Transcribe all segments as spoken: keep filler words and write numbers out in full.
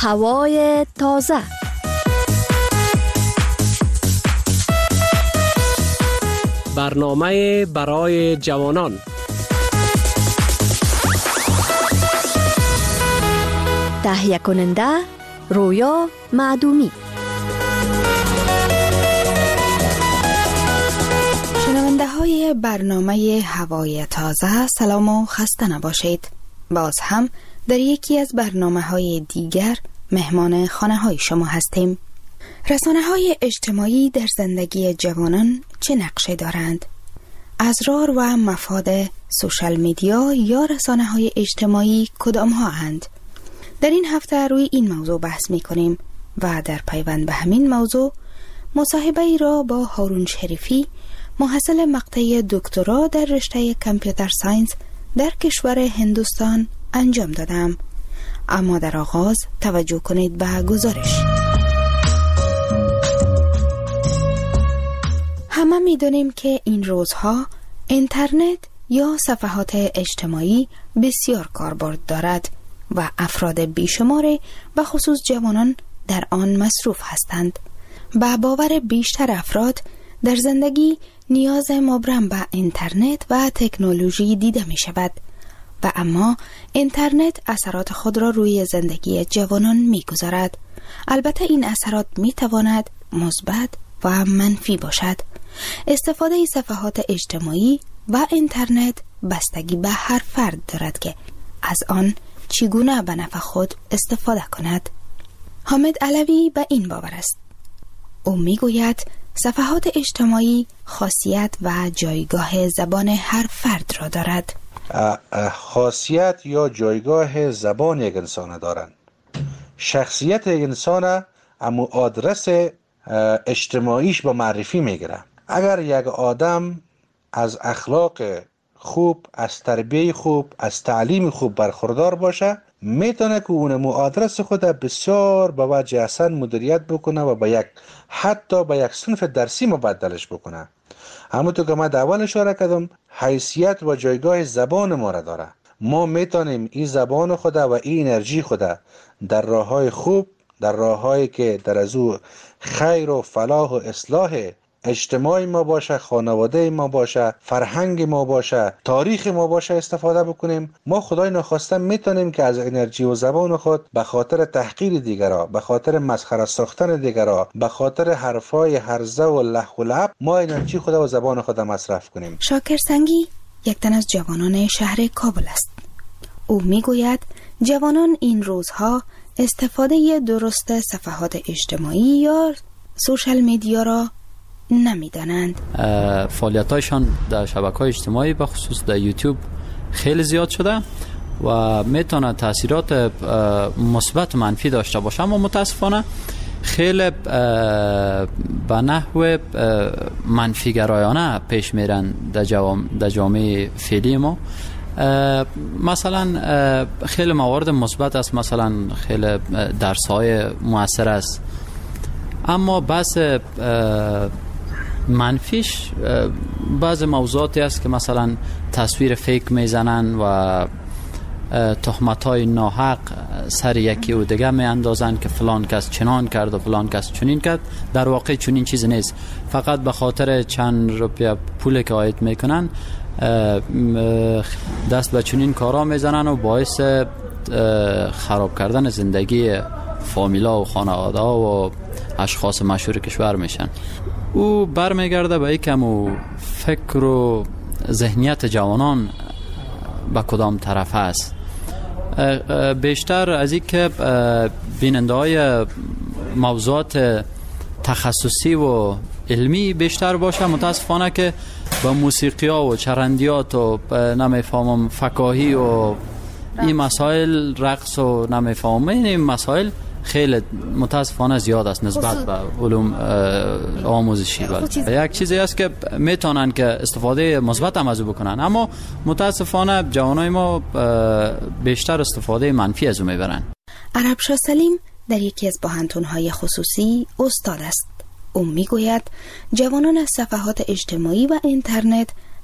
هوای تازه. برنامه برای جوانان. تهیه کننده رویا معدومی. شنونده های برنامه هوای تازه، سلام و خسته نباشید. باز هم در یکی از برنامه های دیگر مهمان خانه های شما هستیم. رسانه های اجتماعی در زندگی جوانان چه نقشه دارند؟ اسرار و مفاد سوشال میدیا یا رسانه های اجتماعی کدام ها اند؟ در این هفته روی این موضوع بحث می کنیم و در پیوند به همین موضوع مصاحبه ای را با هارون شریفی، محصل مقطع دکترا در رشته کامپیوتر ساینس در کشور هندوستان انجام دادم. اما در آغاز توجه کنید به گزارش. همه می دانیم که این روزها اینترنت یا صفحات اجتماعی بسیار کاربرد دارد و افراد بیشماری به خصوص جوانان در آن مصروف هستند. با باور بیشتر افراد در زندگی نیاز مبرم به اینترنت و تکنولوژی دیده می شود و اما اینترنت اثرات خود را روی زندگی جوانان می گذارد. البته این اثرات می تواند مثبت و منفی باشد. استفاده صفحات اجتماعی و اینترنت بستگی به هر فرد دارد که از آن چگونه به نفع خود استفاده کند. حامد علوی به این باور است. او می گوید صفحات اجتماعی خاصیت و جایگاه زبان هر فرد را دارد. خاصیت یا جایگاه زبان یک انسان دارند. شخصیت یک انسان اما آدرس اجتماعیش با معرفی میگیره. اگر یک آدم از اخلاق خوب، از تربیه خوب، از تعلیم خوب برخوردار باشه، میتونه که اونمو آدرس خود بسیار با وجه احسن مدیریت بکنه و با یک حتی با یک صنف درسی مبدلش بکنه. همونطور که من در اول اشاره کردم، حیثیت و جایگاه زبان ما را داره. ما میتونیم این زبان خود و این انرژی خود در راههای خوب، در راههایی که در از او خیر و فلاح و اصلاح اجتماعی ما باشه، خانواده ما باشه، فرهنگ ما باشه، تاریخ ما باشه استفاده بکنیم. ما خدای نخواسته میتونیم که از انرژی و زبان خود به خاطر تحقیر دیگرها، به خاطر مسخره ساختن دیگرها، به خاطر حرفای هرزه و لح و لعب ما انرژی خود و زبان خود مصرف کنیم. شاکر سنگی یک تن از جوانان شهر کابل است. او میگوید جوانان این روزها استفاده درست صفحات اجتماعی یا سوشال میدیا را نمیدانند. فعالیت‌هایشان در شبکه‌های اجتماعی به خصوص در یوتیوب خیلی زیاد شده و میتونه تاثیرات مثبت و منفی داشته باشه، اما متاسفانه خیلی به نحو منفی گرایانه پیش میرن در جوام جامعه فعلی ما. مثلا خیلی موارد مثبت است، مثلا خیلی درس‌های مؤثر است، اما بس منفیش بعض موضوعاتی است که مثلا تصویر فیک میزنن و تهمت‌های ناحق سر یکی و دیگه می اندازن که فلان کس چنان کرد و فلان کس چنین کرد. در واقع چنین چیز نیست، فقط به خاطر چند روپیه پول که عاید میکنن دست به چنین کارا میزنن و باعث خراب کردن زندگی فامیلا و خانواده و اشخاص مشهور کشور میشن. او برمیگرده به یکم و فکر و ذهنیت جوانان به کدام طرف است. بیشتر از این که بیننده های موضوعات تخصصی و علمی بیشتر باشه، متاسفانه که با موسیقی ها و چرندیات و نمیفهمم فکاهی و این مسائل، رقص و نمیفهمم این مسائل خیلی متاسفانه زیاد است نسبت به علوم آموزشی. یک چیزی است که میتونن که استفاده مثبت هم از او بکنن، اما متاسفانه جوانای ما بیشتر استفاده منفی از او میبرن. عربشاه سلیم در یکی از پوهنتون‌های خصوصی استاد است. او میگوید جوانان از صفحات اجتماعی و اینترنت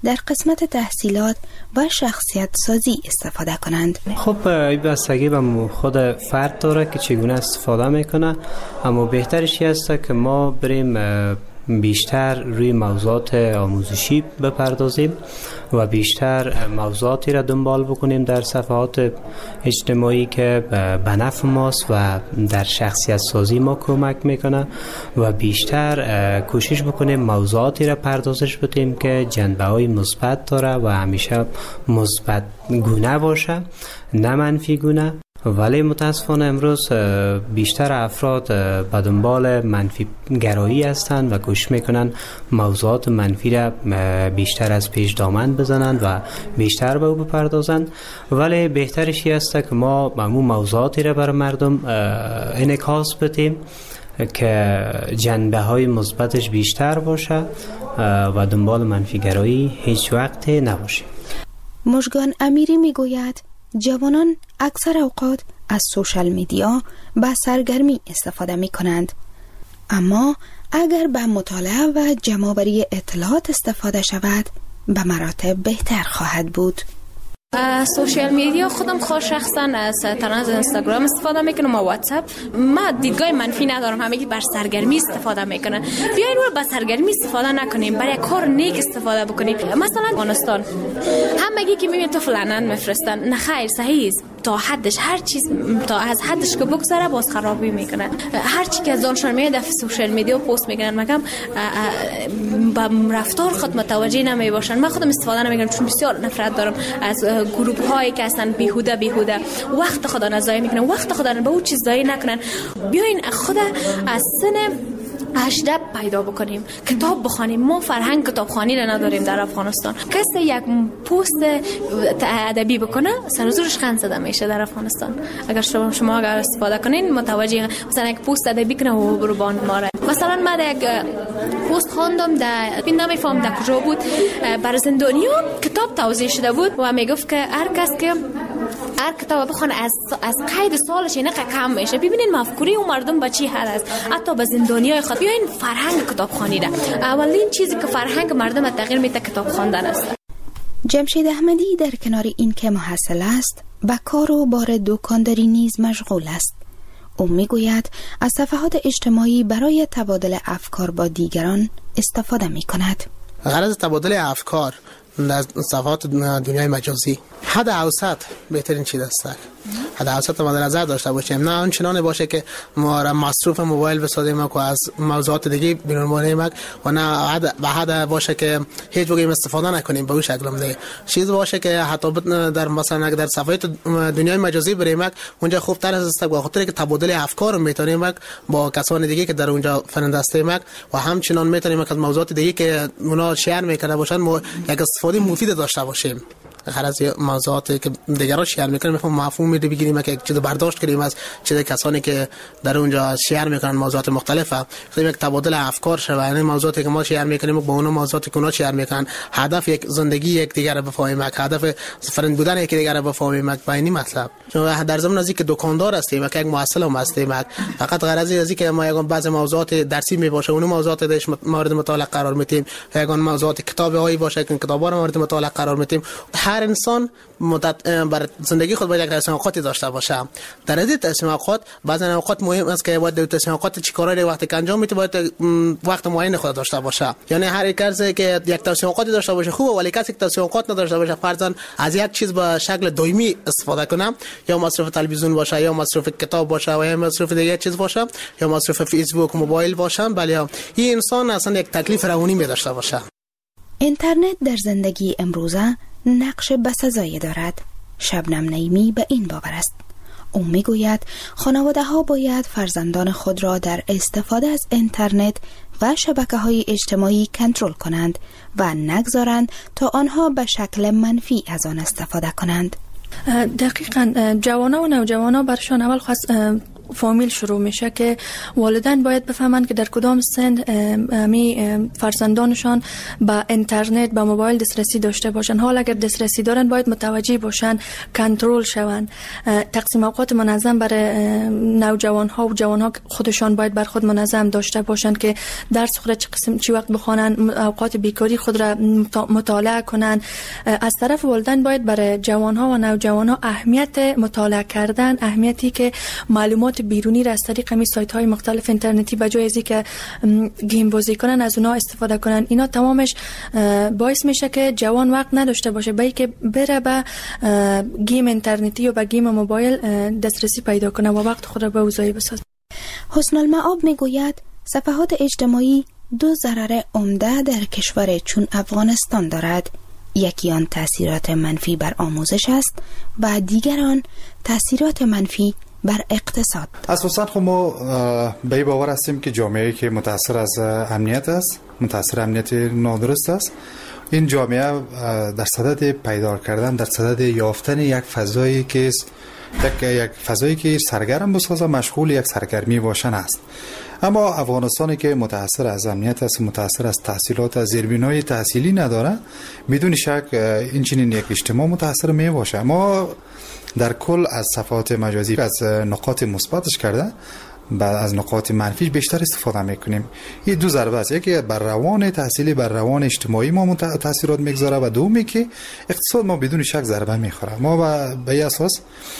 در قسمت تحصیلات و شخصیت سازی استفاده کنند. خب این بستگی به خود فرد داره که چگونه استفاده میکنه، اما بهترش است که ما بریم بیشتر روی موضوعات آموزشی بپردازیم و بیشتر موضوعاتی را دنبال بکنیم در صفحات اجتماعی که به نفع ماست و در شخصیت سازی ما کمک میکنه و بیشتر کوشش بکنیم موضوعاتی را پردازش بدیم که جنبه های مثبت داره و همیشه مثبت گونه باشه، نه منفی گونه. ولی متاسفانه امروز بیشتر افراد به دنبال منفی گرایی هستند و کوشش میکنن موضوعات منفی را بیشتر از پیش دامن بزنند و بیشتر به او بپردازند، ولی بهترش است که ما همون موضوعاتی را بر مردم انعکاس بدیم که جنبه های مثبتش بیشتر باشه و دنبال منفی گرایی هیچ وقت نباشیم. مژگان امیری میگوید جوانان اکثر اوقات از سوشال میدیا به سرگرمی استفاده می کنند، اما اگر به مطالعه و جمع‌آوری اطلاعات استفاده شود به مراتب بهتر خواهد بود. سوشال میدیا خودم خود شخصا از تنها اینستاگرام استفاده میکنم و واتساپ. ما دیدگاه منفی ندارم، همگی بر سرگرمی استفاده میکنن. بیاین رو بر سرگرمی استفاده نکنیم، برای کار نیک استفاده بکنیم. مثلا افغانستان همگی که میبینید تو فلانن میفرستن، نه خیر، صحیح است تا حدش، هر چیز تا از حدش که بگذره باز خرابی میکنن. هر چی که از دانشان میاد در سوشال میدیا پست میکنن، مگم با رفتار خود متوجه نمی باشن. من خودم استفاده نمیکنم چون بسیار نفرت دارم از گروپ هایی که هستن بیهوده بیهوده وقت خدا نزایی میکنن، وقت خدا به اون چیز ضایع نکنن. بیاین خود از سن هجده پیدا بکنیم، کتاب بخوانیم. ما فرهنگ کتابخوانی را نداریم در افغانستان. کسی یک پست ادبی بکنه سر و زورش خند زده میشه در افغانستان. اگر شما شما اگر استفاده کنین متوجه، مثلا یک پست ادبی کنه و برو بان ماره. مثلا من یک پست خواندم در بین نمیفهم در کجا بود، بر زندانیان کتاب توزیع شده بود و میگفت که هر کس که هر کتاب بخونه از از قید سالش نه کم میشه. ببینین مفکوری و مردم با چی حال است، حتی به زندانیای خود. بیاین فرهنگ کتابخوانی ده. اولین چیزی که فرهنگ مردم تغییر میده کتاب خواندن است. جمشید احمدی در کنار این که محصل است، به کار و بار دکانداری نیز مشغول است. او میگوید از صفحات اجتماعی برای تبادل افکار با دیگران استفاده میکند. غرض تبادل افکار در صفحات دنیای مجازی حد اوسط بهترین چیز است. حد اوسط مد نظر داشته باشیم، نه آنچنان باشه که ما را مصروف موبایل بسازیم و از موضوعات دیگه بیرون بمانیم و نه حد به حد باشه که هیچ وقت استفاده نکنیم به اون شکل. هم چیز باشه که حتی در مثلا در صفحات دنیای مجازی بریم اونجا خوب تر است، به خاطر که تبادل افکار میتونیم با کسان دیگه که در اونجا فرندسته و همچنان میتونیم از موضوعات دیگه که اونا شیر میکنه باشن ما یک استفاده مفید داشته باشیم. هر از موضوعاتی که دیگران شیر میکنن میفهم مفهوم میده بگیریم که چیز برداشت کنیم از چیز کسانی که در اونجا شیر میکنن موضوعات مختلفه، خیلی یک تبادل افکار شه. یعنی موضوعاتی که ما شیر میکنیم با اون موضوعاتی که اونا شیر میکنن، هدف یک زندگی یک دیگر رو بفهمیم، هدف فرند بودن یک دیگر رو بفهمیم. با این مطلب چون در زمان ازی که دکاندار هستیم که یک محصل هم هستیم، فقط غرض ازی که ما یگان بعضی موضوعات درسی میباشه اون موضوعات درش مورد مطالعه قرار میدیم، یگان موضوعات کتابی هایی باشه که کتابا رو مورد مطالعه قرار میدیم. هر انسان مدت بر زندگی خود باید یک تصمیم اوقاتی داشته باشه. در این تصمیم اوقات بعضی اوقات مهم است که باید تصمیم اوقات چی کارایی وقتی که انجام میده باید وقت معین خود داشته باشه. یعنی هر کسی که یک تصمیم اوقاتی داشته باشه خوبه، ولی کسی که تصمیم اوقات نداشته باشه فرضاً از یک چیز به شکل دائمی استفاده کنه، یا مصرف تلویزیون باشه یا مصرف کتاب باشه و یا مصرف دیگه چیز باشه یا مصرف فیسبوک موبایل باشه، بله این انسان اصلا یک تکلیف روانی می داشته باشه. اینترنت در زندگی امروزه نقش بسزایی دارد. شبنم نعیمی به این باور است. او میگوید خانواده ها باید فرزندان خود را در استفاده از اینترنت و شبکه‌های اجتماعی کنترل کنند و نگذارند تا آنها به شکل منفی از آن استفاده کنند. دقیقاً جوانان و نوجوانان برشان اول خواست فامیل شروع میشه که والدین باید بفهمند که در کدام سن می فرزندانشان با اینترنت با موبایل دسترسی داشته باشند. حال اگر دسترسی دارن باید متوجه باشند، کنترل شوند. تقسیم اوقات منظم برای نوجوان ها و جوان ها خودشان باید بر خود منظم داشته باشند که درس خود چه قسم چی وقت بخوانند، اوقات بیکاری خود را مطالعه کنند. از طرف والدین باید برای جوان ها و نوجوان ها اهمیت مطالعه کردن، اهمیتی که معلومات بیرونی را از طریق می سایت های مختلف اینترنتی به جای از اینکه گیم بازی کنن از اونها استفاده کنن، اینا تمامش باعث میشه که جوان وقت نداشته باشه به اینکه بره به گیم اینترنتی یا به گیم موبایل دسترسی پیدا کنه و وقت خود را به اوضاعی بسازه. حسن المعاب میگوید صفحات اجتماعی دو ضرر عمده در کشور چون افغانستان دارد. یکی آن تأثیرات منفی بر آموزش است و دیگر آن تأثیرات منفی بر اقتصاد. اساساً خب ما به این باور هستیم که جامعه‌ای که متأثر از امنیت است، متأثر امنیت نادرست است، این جامعه در صدد پیدا کردن، در صدد یافتن یک فضایی که یک یک فضایی که سرگرم بسازه، مشغول یک سرگرمی باشن است. اما افغانستانی که متأثر از امنیت است، متأثر از تحصیلات، از زیربنای تحصیلی نداره، بدون شک این چنین یک اجتماع متأثر می باشه. ما در کل از صفحات مجازی از نقاط مثبتش کرده بعد از نقاط منفیش بیشتر استفاده میکنیم. این دو ضربه است، یکی بر روان تحصیلی، بر روان اجتماعی ما تاثیرات میگذاره و دومی که اقتصاد ما بدون شک ضربه میخوره. ما به این اساس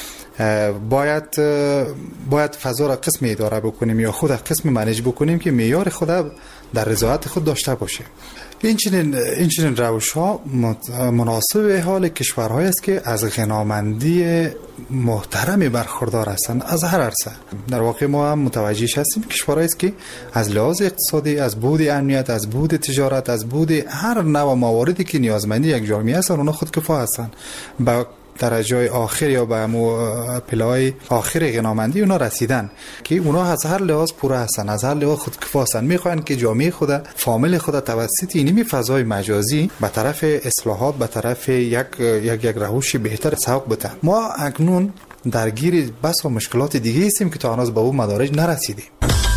باید باید فضا را قسم اداره بکنیم یا خود قسم منیج بکنیم که معیار خود در رضایت خود داشته باشیم. این چنین این چنین روش‌ها مناسب حال کشورهایی است که از غنامندی محترمی برخوردار هستند از هر عرصه. در واقع ما هم متوجه هستیم کشورهایی است که از لحاظ اقتصادی، از بود امنیت، از بود تجارت، از بود هر نوع مواردی که نیازمندی یک جامعه است، اونها خودکفا هستند. با درجه آخر یا به پلای آخر غنامندی اونا رسیدن که اونا از هر لحاظ پوره هستن، از هر لحاظ خودکفا هستن. میخوان که جامعه خود، فامیل خود توسط اینمی فضای مجازی به طرف اصلاحات، به طرف یک یک یک روش بهتر سوق بده. ما اکنون درگیر بس و مشکلات دیگه هستیم که تا هنوز به اون مدارج نرسیدیم.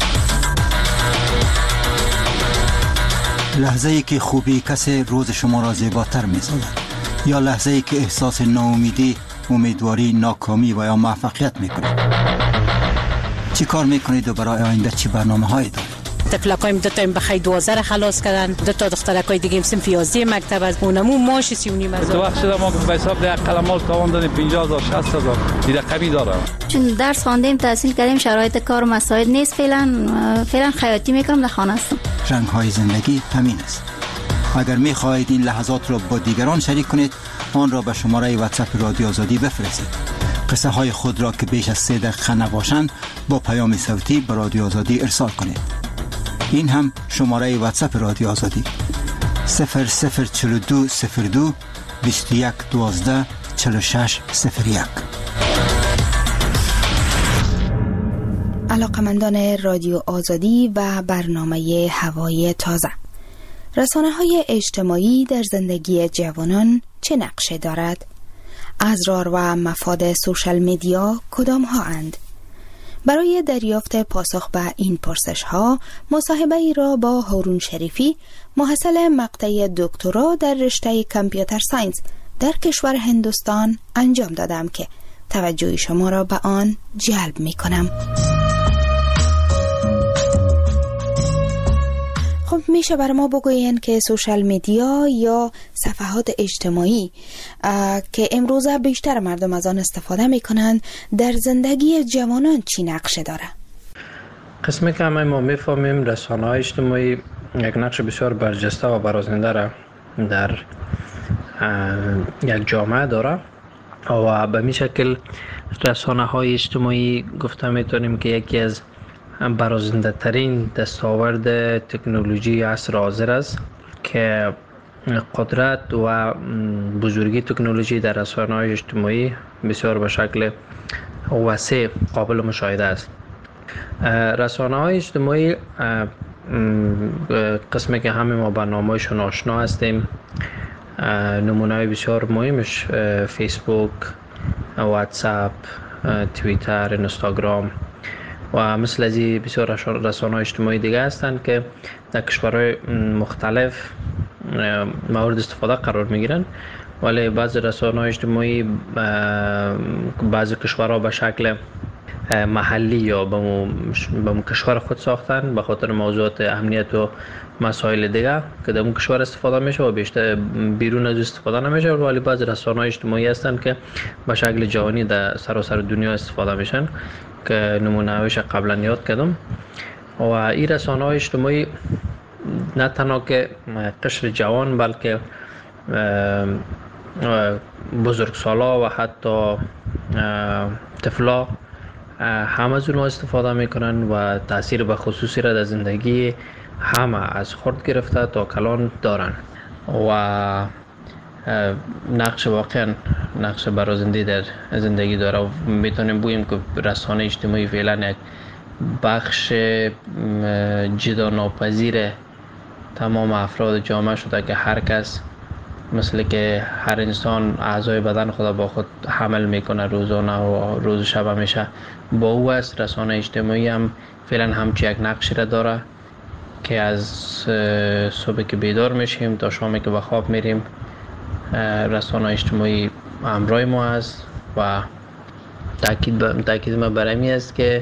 لحظه ای که خوبی کسی روز شما را زیباتر می‌سازد، یا لحظه ای که احساس ناامیدی، امیدواری، ناکامی و یا موفقیت میکنید. چی کار میکنید و برای آینده چی برنامه هایی دارید؟ تفلقایم دو تا این بخی دوازده خلاص کردن، دو تا دخترکای دیگه صنف یازده مکتب از اونمو ماش سی و نیم هزار. تو وقت شده ما به حساب ده قلمال تاوان دادیم پنجاه هزار شصت هزار دیگه کمی داره. چون درس خواندیم، تحصیل کردیم، شرایط کار و مساعد نیست، فعلا فعلا خیاطی میکنم، در خانه هستم. رنگ های زندگی همین است. اگر می خواهید این لحظات را با دیگران شریک کنید، آن را به شماره واتساپ رادیو آزادی بفرستید. قصه های خود را که بیش از سه دقیقه نباشند با پیام صوتی به رادیو آزادی ارسال کنید. این هم شماره واتساپ رادیو آزادی صفر صفر چهل و دو صفر دو بیست و یک دوازده چهل و شش صفر یک. علاقمندان رادیو آزادی و برنامه هوای تازه، رسانه‌های اجتماعی در زندگی جوانان چه نقشه دارد؟ اضرار و مفاد سوشال میدیا کدام ها اند؟ برای دریافت پاسخ به این پرسش ها مصاحبه ای را با هارون شریفی، محصل مقطع دکترا در رشته کامپیوتر ساینس در کشور هندوستان انجام دادم که توجه شما را به آن جلب می کنم. خب میشه بر ما بگوین که سوشال میدیا یا صفحات اجتماعی که امروزه بیشتر مردم از آن استفاده میکنند در زندگی جوانان چی نقشه داره؟ قسمی که همه ما میفهمیم رسانه‌های اجتماعی یک نقش بسیار برجسته و برازنده را در یک جامعه داره و به می شکل رسانه‌های اجتماعی گفته میتونیم که یکی از برازنده ترین دستاورد تکنولوژی عصر حاضر است که قدرت و بزرگی تکنولوژی در رسانه‌های اجتماعی بسیار به شکل وسیع قابل مشاهده است. رسانه‌های اجتماعی قسمی که همه ما برنامه‌شون آشنا هستیم، نمونه‌های بسیار مهمش فیسبوک، واتساپ، توییتر، اینستاگرام و مثل از این بسیار رسانه‌های اجتماعی دیگه هستند که در کشورهای مختلف مورد استفاده قرار میگیرن، ولی بعضی رسانه‌های اجتماعی بعضی کشورها به شکل محلی یا به اون کشور خود ساختن به خاطر موضوعات امنیت و مسائل دیگه که در اون کشور استفاده میشه و بیشتر بیرون از استفاده نمیشه، ولی بعضی رسانه‌های اجتماعی هستن که به شکل جهانی در سراسر دنیا استفاده میشن که نمونه‌هایش قبلا یاد کردم. و این رسانه‌های اجتماعی نه تنها که قشر جوان بلکه بزرگسالا و حتی طفلا همه از اونها استفاده میکنن و تاثیر به خصوصی را در زندگی همه از خرد گرفته تا کلان دارن و نقش واقعا نقش برازنده در زندگی داره و میتونیم بگوییم که رسانه اجتماعی فعلا یک بخش جدا ناپذیر تمام افراد جامعه شده که هر کس مثل که هر انسان اعضای بدن خود با خود حمل میکنه روزانه و روز شب همیشه با او است. رسانه اجتماعی هم فعلا همچی یک نقشی را داره که از صبح که بیدار میشیم تا شامی که به خواب میریم رسانه اجتماعی همراه ما است و تاکید تاکید ما بر این است که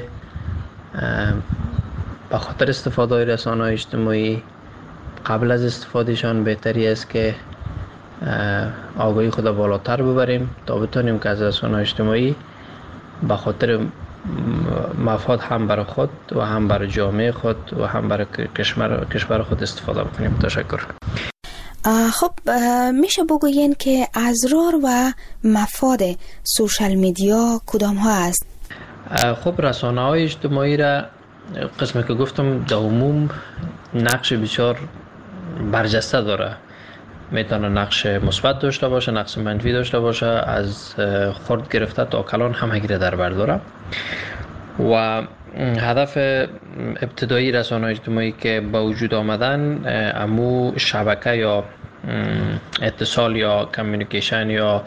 به خاطر استفاده رسانه اجتماعی قبل از استفادهشان بهتری است که آگاهی خود بالاتر ببریم تا بتونیم که از رسانه اجتماعی به خاطر مفاد هم برای خود و هم برای جامعه خود و هم برای کشور کشور خود استفاده بکنیم. تشکر. خب میشه بگوین که اضرار و مفاد سوشال میدیا کدام ها است؟ خب رسانه های اجتماعی را قسمی که گفتم در عموم نقش بسیار برجسته داره. میتونه نقش مثبت داشته باشه، نقش منفی داشته باشه، از خرد گرفته تا کلان همگی را در بر داره و هدف ابتدایی رسانه‌های اجتماعی که با وجود آمدن امو شبکه یا اتصال یا کمیونیکیشن یا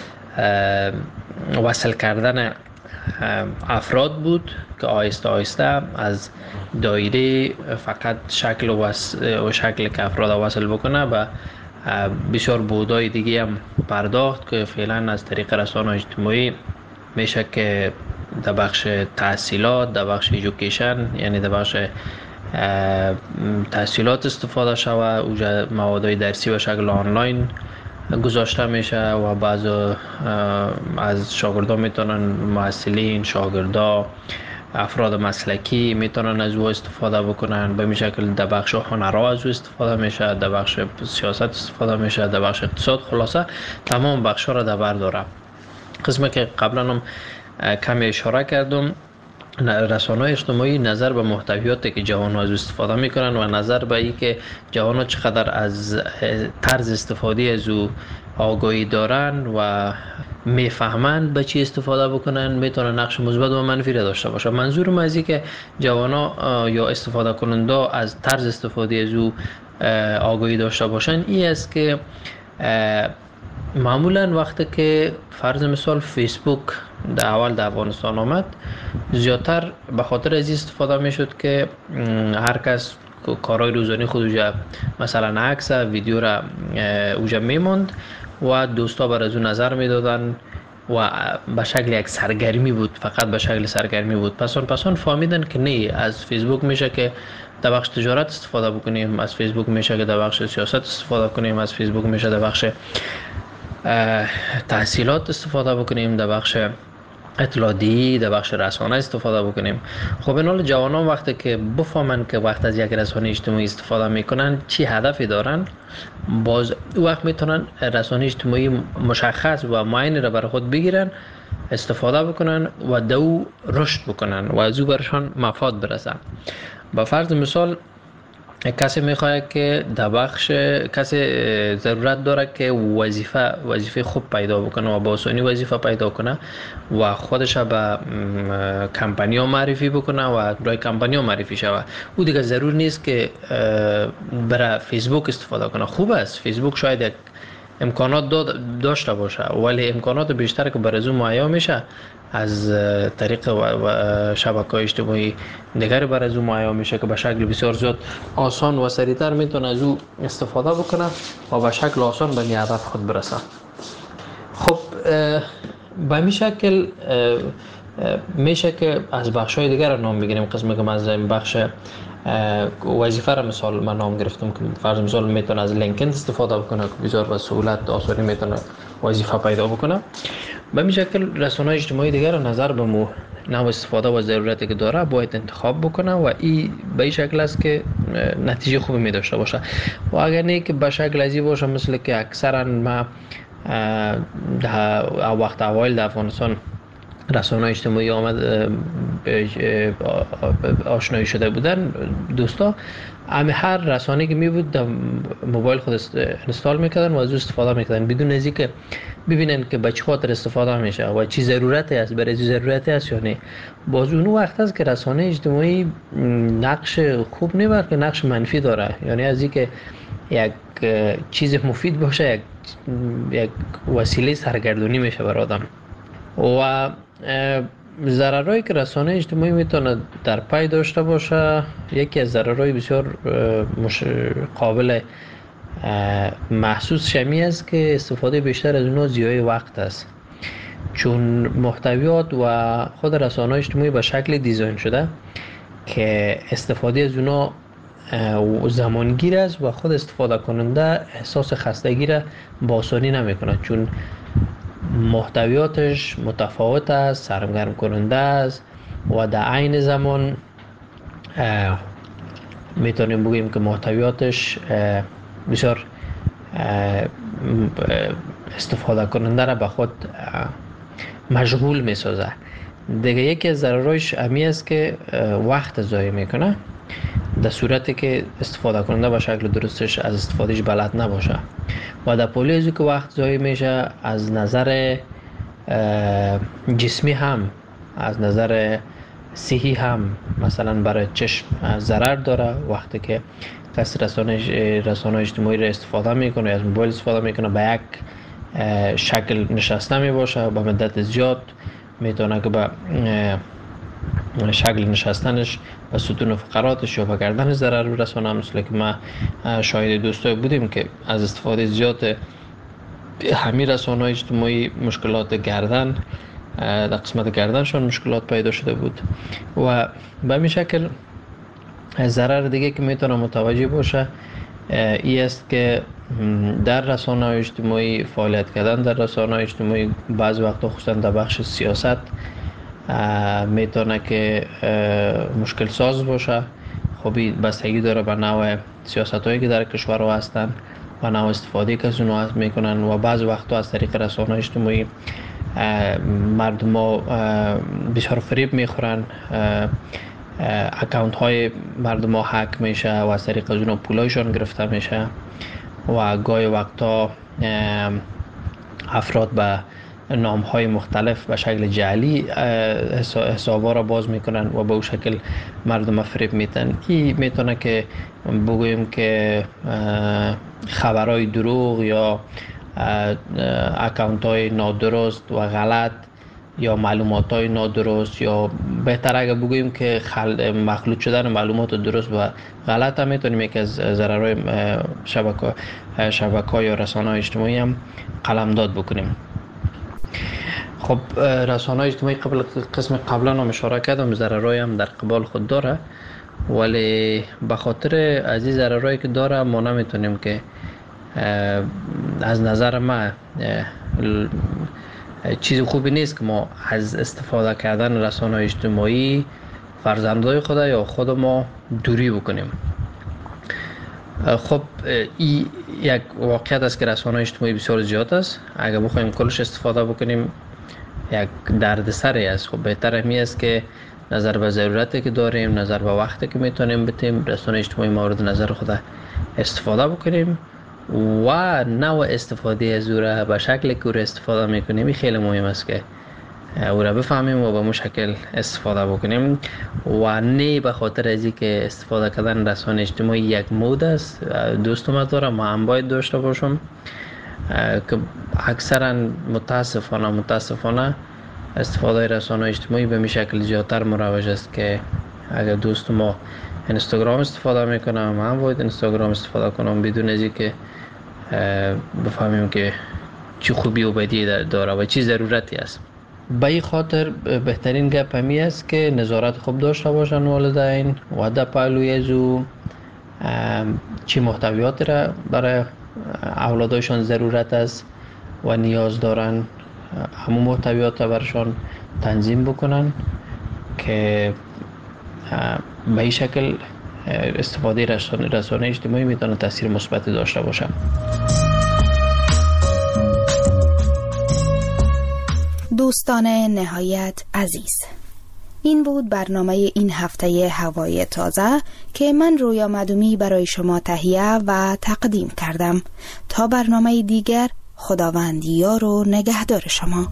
وصل کردن افراد بود که آهسته آهسته از دایره فقط شکل و شکل که افراد وصل بکنه و بسیار بودای دیگه هم پرداخت که فعلا از طریق رسانه‌های اجتماعی میشه که در بخش تحصیلات، در بخش ایژوکیشن یعنی در بخش تحصیلات استفاده شوه، اوجا موادهای درسی و شکل آنلاین گذاشته میشه و بعض از شاگردان میتونن محصلین، شاگردا، افراد مسلکی میتونن از او استفاده بکنن. به این شکل در بخش هنرها از او استفاده میشه، در بخش سیاست استفاده میشه، در بخش اقتصاد، خلاصه تمام بخش ها را در بر داره. قسمی که قبلا هم کمی اشاره کردم، رسانه‌های اجتماعی نظر به محتویاتی که جوان ها از استفاده میکنن و نظر به این که جوان ها چقدر از طرز استفاده از او آگاهی دارن و میفهمند به چی استفاده بکنن میتونه نقش مثبت و منفی را داشته باشه. منظورم از این که جوان ها یا استفاده کننده از طرز استفاده از او آگاهی داشته باشن این است که معمولا وقتی که فرض مثال فیسبوک در اول در افغانستان آمد زیادتر به خاطر از استفاده میشد که هر کس کارهای روزانه خود اوجا مثلا عکس ویدیو را اوجا میموند و دوستا بر از اون نظر میدادن و به شکل یک سرگرمی بود، فقط به شکل سرگرمی بود. پسان پسان فهمیدن که نه، از فیسبوک میشه که در بخش تجارت استفاده بکنیم، از فیسبوک میشه که در بخش سیاست استفاده کنیم، از فیسبوک میشه در بخش تحصیلات استفاده بکنیم، در بخش اطلاعاتی، در بخش رسانه استفاده بکنیم. خب این حال جوانان وقتی که بفهمن که وقت از یک رسانه اجتماعی استفاده میکنن چی هدفی دارن، باز وقت میتونن رسانه اجتماعی مشخص و معین را برای خود بگیرن، استفاده بکنن و دو رشد بکنن و از او برشان مفاد برسن. با فرض مثال کسی میخواد که در بخش کسی ضرورت داره که وظیفه وظیفه خوب پیدا بکنه و با آسانی وظیفه پیدا کنه و خودش به کمپانی‌ها معرفی بکنه و برای کمپانی‌ها معرفی شوه. او دیگه ضرور نیست که برای فیسبوک استفاده کنه. خوب است فیسبوک شاید یک امکانات داشته باشه، ولی امکانات بیشتر که بر از اون مهیا میشه از طریق شبکه‌های اجتماعی دیگر بر از اون مهیا میشه که به شکل بسیار زیاد آسان و سریعتر میتونه از او استفاده بکنه و به شکل آسان به هدف خود برسه. خب به این شکل میشه که از بخش‌های دیگر نام بگیریم. قسمی که از این بخش وظیفه را مثال من نام گرفتم که فرض مثال میتونه از لینکدین استفاده بکنه که بسیار به سهولت آسانی میتونه وظیفه پیدا بکنه. به این شکل رسانه‌های اجتماعی دیگر نظر به مو نوع استفاده و ضرورتی که داره باید انتخاب بکنه و این به این شکل است که نتیجه خوبی می داشته باشه. و اگر نه که به شکل ازی باشه مثل که اکثرا ما در وقت اوایل در افغانستان رسانه‌های اجتماعی آمد آشنایی شده بودن دوستا، همه هر رسانه‌ای که می بود در موبایل خود اینستال میکردن و از او استفاده میکردن بدون از اینکه ببینن که به چه خاطر استفاده میشه و چی ضرورتی است، برای چی ضرورتی است یا نه. باز اون وقت است که رسانه اجتماعی نقش خوب نه بلکه نقش منفی داره، یعنی از اینکه یک چیز مفید باشه یک یک وسیله سرگردانی میشه برای آدم. و ضررهایی که رسانه اجتماعی میتونه در پی داشته باشه، یکی از ضررهای بسیار قابل محسوس شمی است که استفاده بیشتر از اونها ضیاع وقت است، چون محتویات و خود رسانه اجتماعی به شکل دیزاین شده که استفاده از اونها زمانگیر است و خود استفاده کننده احساس خستگی را با آسانی نمیکنه، چون محتویاتش متفاوت است، سرگرم کننده است و در عین زمان میتونیم بگیم که محتویاتش بسیار استفاده کننده را به خود مشغول میسازه. دیگه یکی از ضررش امی است که وقت ضایع میکنه در صورتی که استفاده کننده به شکل درستش از استفادهش بلد نباشه و در پولی از که وقت ضایع میشه از نظر جسمی هم از نظر صحی هم مثلا برای چشم ضرر داره. وقتی که کسی رسانه رسانه اجتماعی را استفاده میکنه، از موبایل استفاده میکنه، به یک شکل نشسته میباشه به مدت زیاد میتونه که به شکل نشستنش و ستون فقراتش یا به گردنش ضرر برسونه. مثل که ما شاهد دوستای بودیم که از استفاده زیاد همین رسانه‌های اجتماعی مشکلات گردن در قسمت گردنشان مشکلات پیدا شده بود. و به این شکل ضرر دیگه که میتونه متوجه باشه ای است که در رسانه‌های اجتماعی فعالیت کردن در رسانه‌های اجتماعی بعض وقتا خصوصا در بخش سیاست میتونه که مشکل ساز باشه. خب بستگی داره به نوع سیاست هایی که در کشور هستن و نوع استفاده که از اونها میکنن و بعض وقتا از طریق رسانه‌های اجتماعی مردم ها بسیار فریب میخورن، اکاونت های مردم ها هک میشه و از طریق از اونها پولایشان گرفته میشه و گاهی وقتا افراد به نام های مختلف به شکل جعلی حسابا را باز میکنن و به اون شکل مردم فریب میتن. این میتونه که بگوییم که خبرهای دروغ یا اکاونت های نادرست و غلط یا معلومات های نادرست یا بهتر اگر بگوییم که خل... مخلوط شدن معلومات درست و غلط هم میتونیم یک از ضررهای شبکه شبکه یا رسانه های اجتماعی هم قلمداد بکنیم. خب رسانه‌های اجتماعی قبل قسم قبلا هم اشاره کردم ضررهای هم در قبال خود داره، ولی به خاطر از این ضررهایی که داره ما نمیتونیم که از نظر ما چیز خوبی نیست که ما از استفاده کردن رسانه‌های اجتماعی فرزندای خود یا خود ما دوری بکنیم. خب این یک واقعیت است که رسانه‌های اجتماعی بسیار زیاد است. اگر بخوایم کلش استفاده بکنیم یک دردسری است. خب بهتر همی است که نظر به ضرورتی که داریم، نظر به وقتی که میتونیم بتیم رسانه اجتماعی مورد نظر خود استفاده بکنیم و نوع استفاده از او را به شکلی که او را استفاده میکنیم این خیلی مهم است که او را بفهمیم و به اون شکل استفاده بکنیم و نه به خاطر از اینکه استفاده کردن رسانه اجتماعی یک مود است. دوست ما دارم ما هم باید داشته باشم که اکثرا متاسفانه متاسفانه استفاده رسانه‌های اجتماعی به می شکل زیادتر مروج است که اگر دوست ما اینستاگرام استفاده میکنه ما هم باید اینستاگرام استفاده کنم بدون از اینکه بفهمیم که چه خوبی و بدی داره و چه ضرورتی است. به این خاطر بهترین گپ همی است که نظارت خوب داشته باشن والدین و در پهلوی از او چه محتویات را برای اولادشان ضرورت است و نیاز دارن همون محتویات را برشان تنظیم بکنن که به این شکل استفاده رسانه رسانه اجتماعی میتونه تاثیر مثبت داشته باشه. دوستان نهایت عزیز، این بود برنامه این هفته هوای تازه که من رویا مدومی برای شما تهیه و تقدیم کردم. تا برنامه دیگر، خداوند یار و نگهدار شما.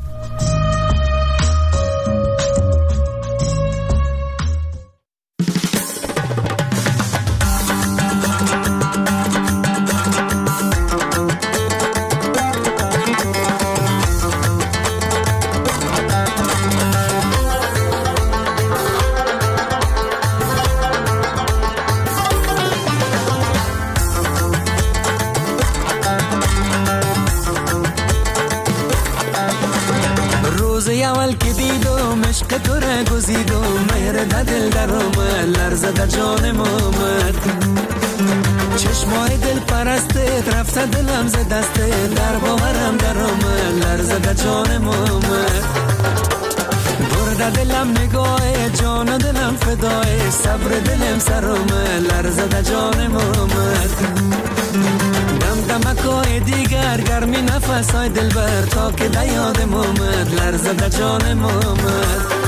گزیدو مهر در دل در آمد لرزه در جانم آمد چشمای دل پرسته رفته دلم ز دسته در باورم در آمد لرزه در جانم آمد برده دلم نگاه جان دلم فدای صبر دلم سر آمد لرزه در جانم آمد دم دمکای دیگر گرمی نفسای دل بر تا که در یادم آمد لرزه در جانم آمد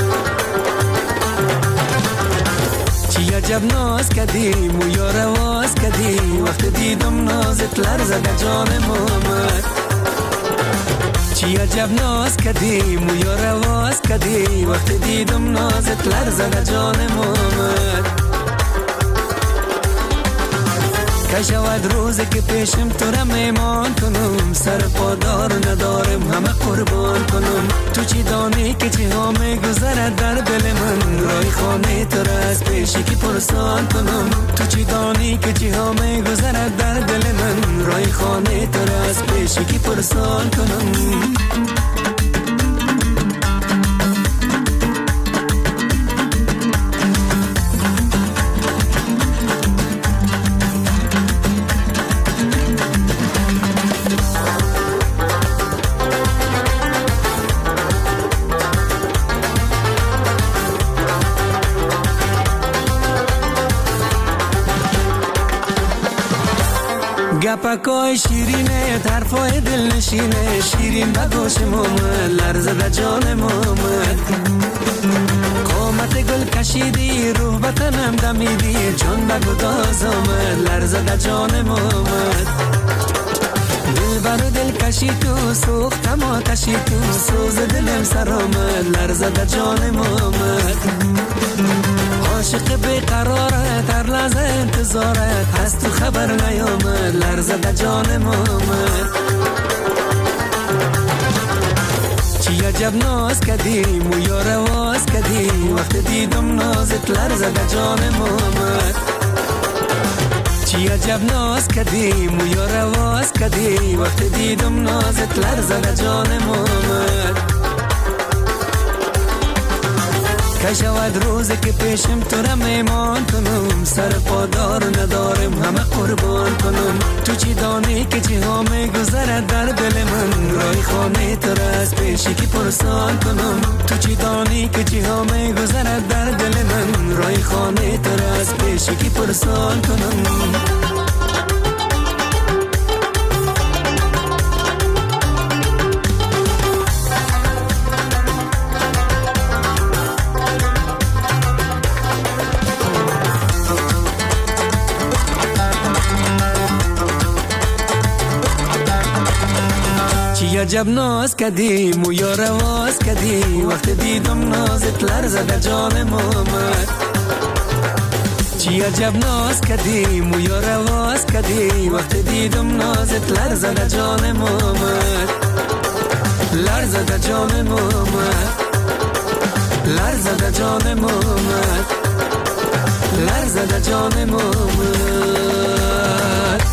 چی عجب ناز کدیم و یار آواز کدی وقت دیدم نازت لرزه در جانم آمد چی عجب ناز کدیم و یار آواز کدی وقت دیدم نازت لرزه در جانم آمد که شود روزی که پیشم تو را میمان کنم سر پادار ندارم همه قربان کنم تو چی دانی که چی ها میگذرد در دل من رای خانه تو را از پیشی که پرسان کنم تو چی دانی که چی ها میگذرد در دل من رای خانه تو را از پیشی که پرسان کنم گپکای شیرینه طرفای دل نشینه شیرین بگوش مومد لرزه در جان مومد قامت گل کشیدی روح بطنم دمیدی جان بگو داز آمد لرزه در جان مومد دل برو دل کشی تو سوختم آتشی تو سوز دلم سر آمد لرزه در جان مومد عاشق بیقرارت هر لحظه انتظارت از تو خبر نیامد لرزه در جانم آمد چی عجب ناز کدیم و یار آواز کدی وقت دیدم نازت لرزه در جانم آمد چی عجب ناز کدیم و یار آواز کدی وقت دیدم نازت لرزه در جانم آمد که شود روزی که پیشم تو را میمان کنم سر پادار ندارم همه قربان کنم تو چی دانی که چی ها میگذرد در دل من رای خانه تو را از پیشی که پرسان کنم تو چی دانی که چی ها میگذرد در دل من رای خانه تو را از پیشی که پرسان کنم عجب ناز کدیم و یار آواز کدی وقت دیدم نازت لرزه در جانم آمد چی عجب ناز کردی مویا رواز کردی وقت دیدم نازت لرزد جان محمد لرزد جان محمد لرزد جان محمد لرزد جان محمد.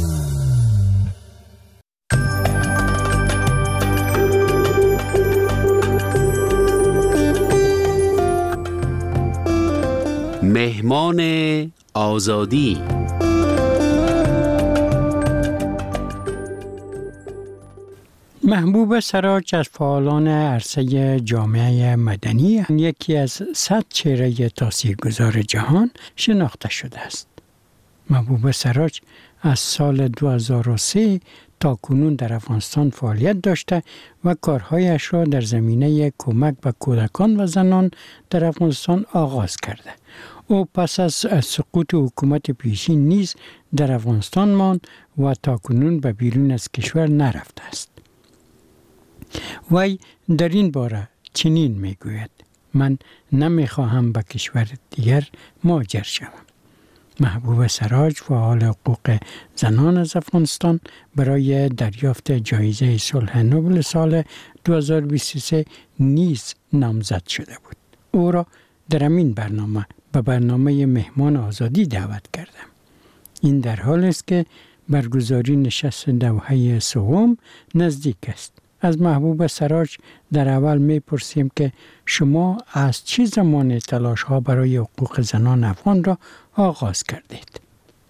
مهمان آزادی. محبوب سراج از فعالان عرصه جامعه مدنی یکی از صد چهره تاثیرگذار جهان شناخته شده است. محبوب سراج از سال دو هزار و سه تا کنون در افغانستان فعالیت داشته و کارهایش را در زمینه کمک به کودکان و زنان در افغانستان آغاز کرده. او پس از سقوط حکومت پیشین نیز در افغانستان ماند و تا کنون به بیرون از کشور نرفته است. وی در این باره چنین میگوید: من نمیخواهم به کشور دیگر مهاجر شوم. محبوب سراج فعال حقوق زنان از افغانستان برای دریافت جایزه صلح نوبل سال دو هزار و بیست و سه نیز نامزد شده بود. او را در این برنامه به برنامه مهمان آزادی دعوت کردم. این در حال است که برگزاری نشست دوحه سوم نزدیک است. از محبوب سراج در اول میپرسیم که شما از چه زمان تلاش ها برای حقوق زنان افغان را آغاز کردید؟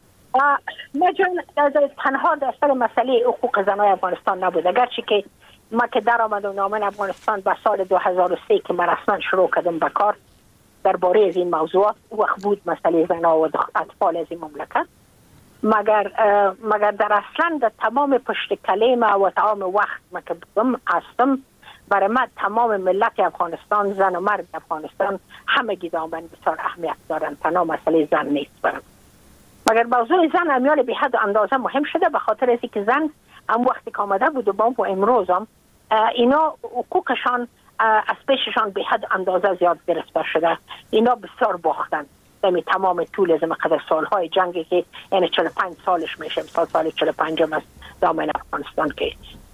ما جان تنها در سر مسئله حقوق زنان افغانستان نبود، اگرچه که ما که در آمدم نامن افغانستان به سال دو هزار و سه که من رسما شروع کردم به کار درباره از این موضوعات، وقت بود مسئله زنان و اطفال از این مملکت، مگر مگر در اصلا در تمام پشت کلیم و تمام وقت ما که بودم هستم، برای من تمام ملت افغانستان، زن و مرد افغانستان همه گیدان بسیار اهمیت دارن، تنها مسئله زن نیست برم. مگر موضوع زن امیال به حد و اندازه مهم شده به خاطر ازی که زن هم وقتی که آمده بود و با و امروز هم اینا حقوقشان از پیششان به حد اندازه زیاد گرفته شده. اینا بسیار باختن دمی تمام طول از مقدر سالهای جنگی که یعنی چهل و پنج سالش میشه، سال سال چهل و پنج از دامن افغانستان که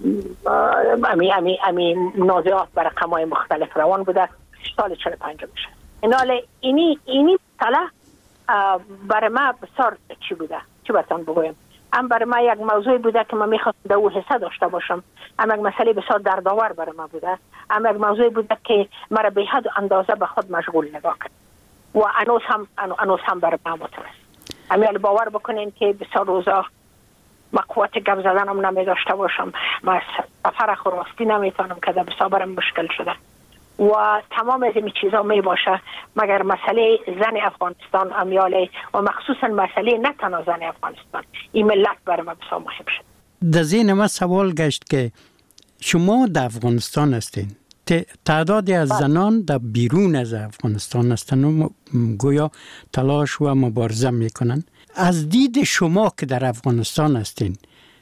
امی امی امی منازعات بر رقم‌های مختلف روان بوده، سال چهل و پنج میشه. ایناله اینی اینی طلا برای ما بسیار چی بوده، چی باتون بگویم، هم برای ما یک موضوع بوده که من میخواستم در او حصه داشته باشم، هم یک مسئله بسیار دردآور برای ما بوده، هم یک موضوع بوده که مرا به حد و اندازه به خود مشغول نگاه کرد و انوس هم انوس هم برای ما مترس. امیال باور بکنین که بسیار روزا ما قوت گپ زدن هم نمی داشته باشم، ما سفر خراستی نمیتونم که در بسیار برم مشکل شده و تمام از این چیزا می باشه، مگر مسئله زن افغانستان امیاله و مخصوصا مسئله نه تنها زن افغانستان، این ملت برای ما بسیار مهم شد. در ذهن ما سوال گشت که شما در افغانستان هستین، تعدادی از زنان در بیرون از افغانستان هستن و گویا تلاش و مبارزه میکنن. از دید شما که در افغانستان هستین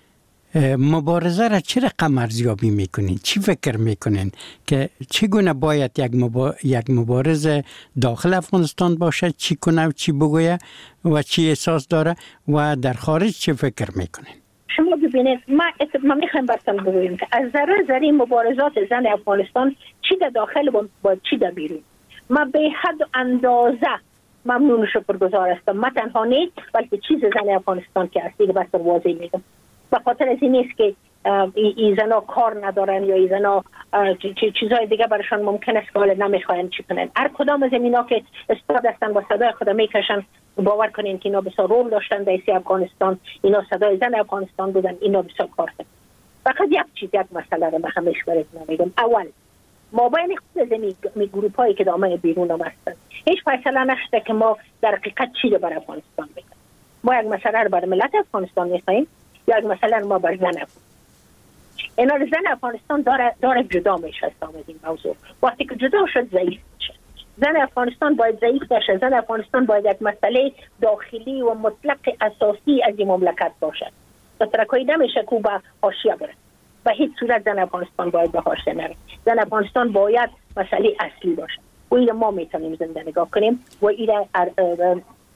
مبارزه را چه رقم ارزیابی میکنین؟ چی فکر میکنین که چگونه باید یک, مبا... یک مبارز داخل افغانستان باشه، چی کنه و چی بگویه و چی احساس داره و در خارج چه فکر میکنین؟ شما ببینید ما ما میخوایم براتون بگویم که از ذره ذره مبارزات زن افغانستان چی در داخل و با چی در بیرون، ما به حد و اندازه ممنون شکرگزار هستم. ما تنها نیست بلکه چیز زن افغانستان که هستی که بسیار واضح میگم، به خاطر از این نیست که ای زنا کار ندارن یا ای زنا چیزهای دیگه برشان ممکن است که حالا نمیخواین چی کنن. هر کدام از اینا که استاد هستن و صدای خود میکشن، باور کنین که اینا بسیار رول داشتن در افغانستان، اینا صدای زن افغانستان بودن، اینا بسیار کار کردن. فقط یک چیز یک مسئله رو من همیشه براتون میگم، اول ما بین خود از این گروپ هایی که دامن بیرون هم هستن هیچ فیصله نشده که ما در حقیقت چی رو برای افغانستان بکنیم. ما یک مسئله رو برای ملت افغانستان میخوایم یا یک مسئله ما برای زن افغانستان. اینا زن افغانستان داره داره جدا میشه از این موضوع. وقتی که جدا شد ضعیف میشه. زن افغانستان باید ضعیف باشه. زن افغانستان باید یک مسئله داخلی و مطلق اساسی از این مملکت باشه. ترکایی نمیشه که به حاشیه بره. به هیچ صورت زن افغانستان باید به حاشیه نره. زن افغانستان باید مسئله اصلی باشه. و این ما میتونیم زنده نگاه کنیم و این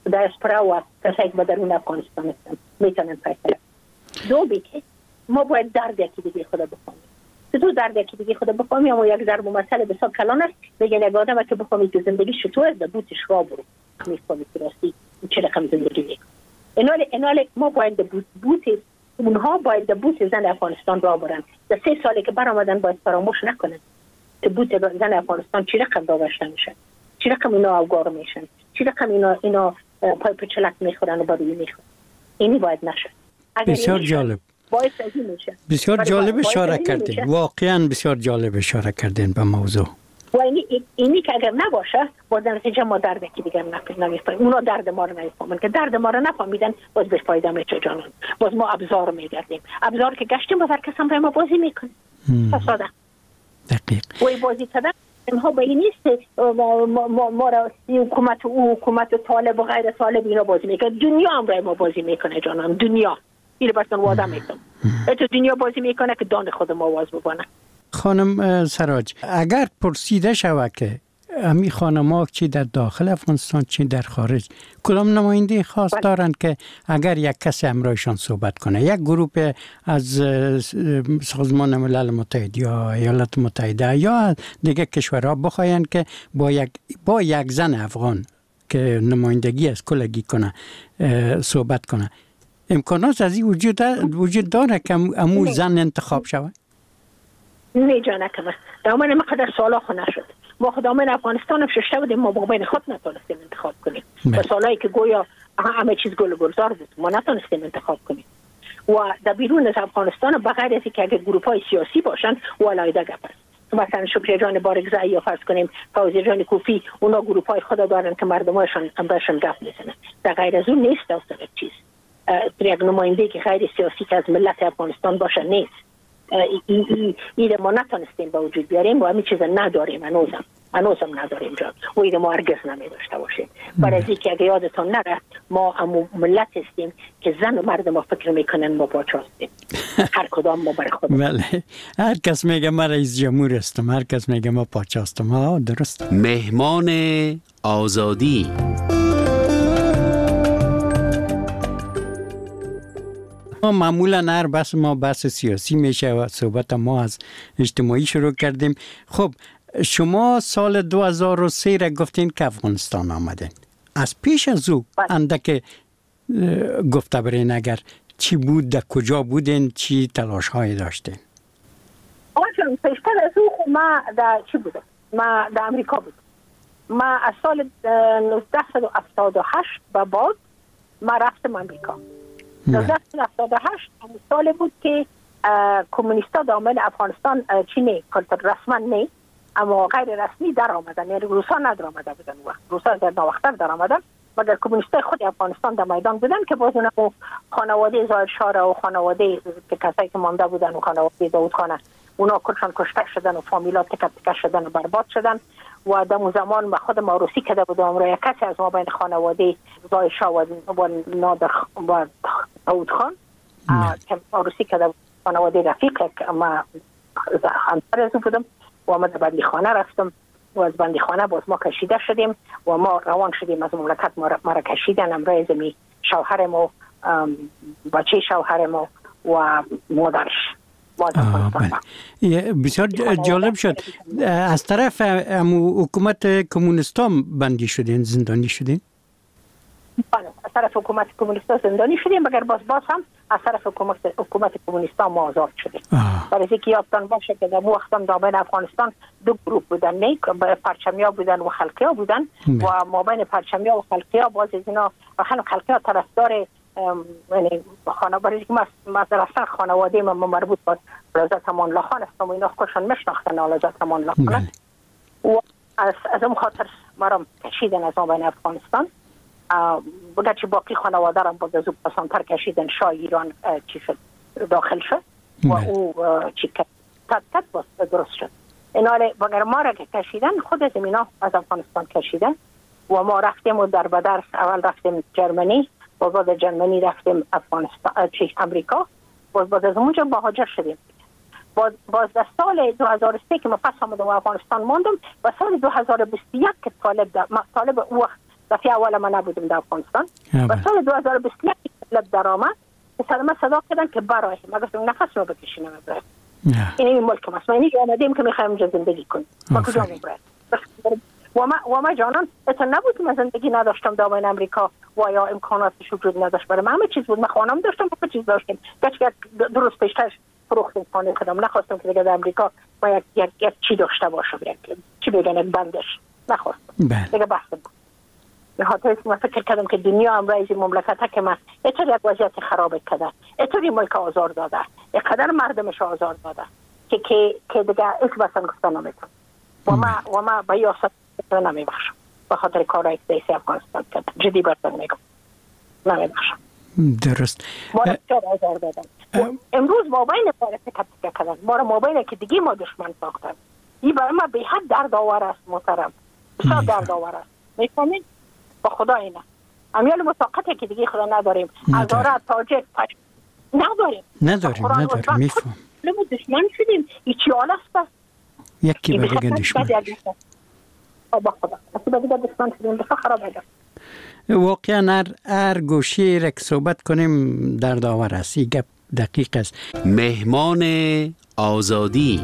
دیاسپورا و کسایی که به درون افغانستان هستن میتونن فیصله. دو بیکه ما باید درد یکی دیگه خود بفهمیم. تو درد یکی دیگه خود بفهمیم اما یک ضرب مسئله بسیار کلان است. بگن یک آدم که بفهمید که زندگی چطور در بوتش را برو میفهمید که راستی چه رقم زندگی میکنه. اینال اینال ما باید در بوت بوت اونها باید در بوت زن افغانستان را برن. در سه سالی که برآمدن باید فراموش نکنن که بوت زن افغانستان چی رقم داشته میشن، چی رقم اینا افگار میشن، چی رقم اینا اینا پای پچلک میخورن و بروی میخورن. اینی باید نشه. بسیار جالب. بسیار جالب اشاره کردین. واقعا بسیار جالب اشاره کردین به موضوع. و اینی اینی که اگر نباشه باز در نتیجه ما درد کی دیگر نمیفهمیم. اونا درد ما رو نمیفهمن که درد ما رو نفهمیدن باز به فایده میشه جانان. باز ما ابزار میگردیم. ابزار که گشتیم باز هر کس هم ما بازی میکنه. فساده. دقیق. و بازی کردن اینها به این نیست ما ما ما را حکومت و حکومت طالب و غیر طالب اینا بازی میکنه. دنیا هم را ما بازی میکنه جانان. دنیا این برسن واده میکنم. تو دنیا بازی میکنه که دان خود ما واز بکنه. خانم سراج اگر پرسیده شود که امی خانم‌ها چی در داخل افغانستان چی در خارج کدام نماینده خاص دارند که اگر یک کسی همراهشان صحبت کنه، یک گروه از سازمان ملل متحد یا ایالات متحده یا دیگه کشورها بخواین که با یک با یک زن افغان که نمایندگی از کلگی کنه صحبت کنه، امکانات از این وجود وجود داره که امو زن انتخاب شود؟ نه جانه که دامن ما قدر سالا خو نشد. ما خدامن افغانستان هم ششته بودیم ما با بین خود نتونستیم انتخاب کنیم. و سالایی که گویا همه چیز گل گلزار بود ما نتونستیم انتخاب کنیم. و در بیرون از افغانستان بغیر از که اگر گروپ های سیاسی باشن ولایده گپ است. مثلا شکری جان بارگزایی یا فرض کنیم فوزی جان کوفی اونا گروپ های خود دارن که مردمشون هم بهشون گپ میزنن. در غیر از اون نیست اصلا چیز. یک نماینده که غیر سیاسی که از ملت افغانستان باشه نیست. این این ما نتونستیم با وجود بیاریم و همین چیز نداریم هنوزم هنوزم نداریم جان و این ما هرگز نمی‌داشته باشیم. برای اینکه اگه یادتون نره ما هم ملت هستیم که زن و مرد ما فکر میکنن ما پاچا هستیم. هر کدام ما برای خود. بله هر کس میگه ما رئیس جمهور هستم، هر کس میگه ما پاچا هستم. ها درست. مهمان آزادی. ما معمولا هر بحث ما بحث سیاسی میشه و صحبت ما از اجتماعی شروع کردیم. خب شما سال دو هزار و سه را گفتین که افغانستان آمدین. از پیش از او اندک گفته برین اگر چی بود، در کجا بودین، چی تلاش های داشتین؟ آجان پیشتر از او ما در چی بودم؟ ما در امریکا بودم. ما از سال نوزده هفتاد و هشت به بعد ما رفتم امریکا. نوزده هفتاد و هشت همون سال بود که کمونیستا دامن افغانستان چی نه رسما نه اما غیر رسمی در آمدن، یعنی روسا ندر آمده بودن وقت روسا در نواختر در آمدن مگر کمونیستای خود افغانستان در میدان بودن که باز اونها خانواده ظاهر شاه و خانواده که کسایی که مانده بودن و خانواده داود خانه اونا کلشان کشته شدن و فامیلات تکه تکه شدن و برباد شدن و در اون زمان ما خود ما روسی کده بودم را یک کسی از ما بین خانواده ظاهر شاه و نادر و داود خان که روسی کده خانواده رفیق ما همسر از بودم و ما در بندی خانه رفتم و از بندی خانه باز ما کشیده شدیم و ما روان شدیم از مملکت ما را کشیدن امرای زمی شوهرم و بچه شوهرم و مادرش. بسیار جالب شد. از طرف حکومت کمونیستان بندی شدین، زندانی شدین؟ بله از طرف حکومت کمونیستان زندانی شدیم مگر باز باز هم از طرف حکومت حکومت کمونیستان ما آزاد شدیم. برای اینکه یادتان باشه که در وقتم دامن افغانستان دو گروه بودن، نه پرچمیا بودن و خلقیا بودن و ما بین پرچمیا و خلقیا باز از اینا و خلقیا طرفدار یعنی خانواده که مثلا خانواده ما مربوط به لازت امان الله خان هستم و اینا خودشان میشناختن لازت امان الله خان و از از اون خاطر مرا کشیدن از ما بین افغانستان بگه چی باقی خانواده را باز از او پسانتر کشیدن شاه ایران چی شد داخل شد و او چی کت کت باز درست شد. ایناله بگر ما را که کشیدن خود از اینا از افغانستان کشیدن و ما رفتیم و در بدرس اول رفتیم جرمنی باز باز جرمنی رفتیم افغانستان چی امریکا باز باز از اونجا مهاجر شدیم. باز باز در سال دو هزار و سه که ما پس آمدم و افغانستان ماندم و سال دو هزار و بیست و یک که طالب در طالب او وقت دفعه اول من نبودم در افغانستان و سال دو هزار و بیست و یک طلب در آمد سلام صدا کردن که برای ما گفتم نفس رو بکشینم برای این ملک ما من اینجا آمدیم که میخوایم اینجا زندگی کنیم ما کجا میبرد و ما و ما جانان اصلا نبود که من زندگی نداشتم در این امریکا و یا امکاناتش وجود نداشت برای من همه چیز بود. من خانم داشتم همه چیز داشتم گچ دو روز پیشتر فروختیم خانه خودم نخواستم که دیگه در امریکا با یک یک, یک چی داشته باشم یک چی بگن یک بندش نخواستم دیگه بحث بود. به خاطر اینکه من فکر کردم که دنیا امروز مملکت که من اینطور یک وضعیت خراب کرده اینطوری ملک آزار داده اینقدر مردمش آزار داده که که که دیگه هیچ بسن گفتن نمیتونم و ما و ما به یاست نمیبخشم به خاطر کارهای که دیسی افغانستان کردم جدی برتن میگم نمیبخشم. درست ما را چرا آزار دادن امروز مابین باره تکت تکت کردن ما را مابین که دیگه ما دشمن ساختن این برای ما به حد دردآور است محترم بسیار دردآور است میفهمین با خدا اینا امیال مساقطه که دیگه خدا نداریم ازاره تاجک پش نداریم نداریم نداریم میفهم لما دشمن شدیم ایچی آل است یکی به دیگه دشمن با خدا اسی به دیگه دشمن شدیم بسا خراب هده واقعا هر, هر گوشی رک صحبت کنیم دردآور است این گپ دقیق است. مهمان آزادی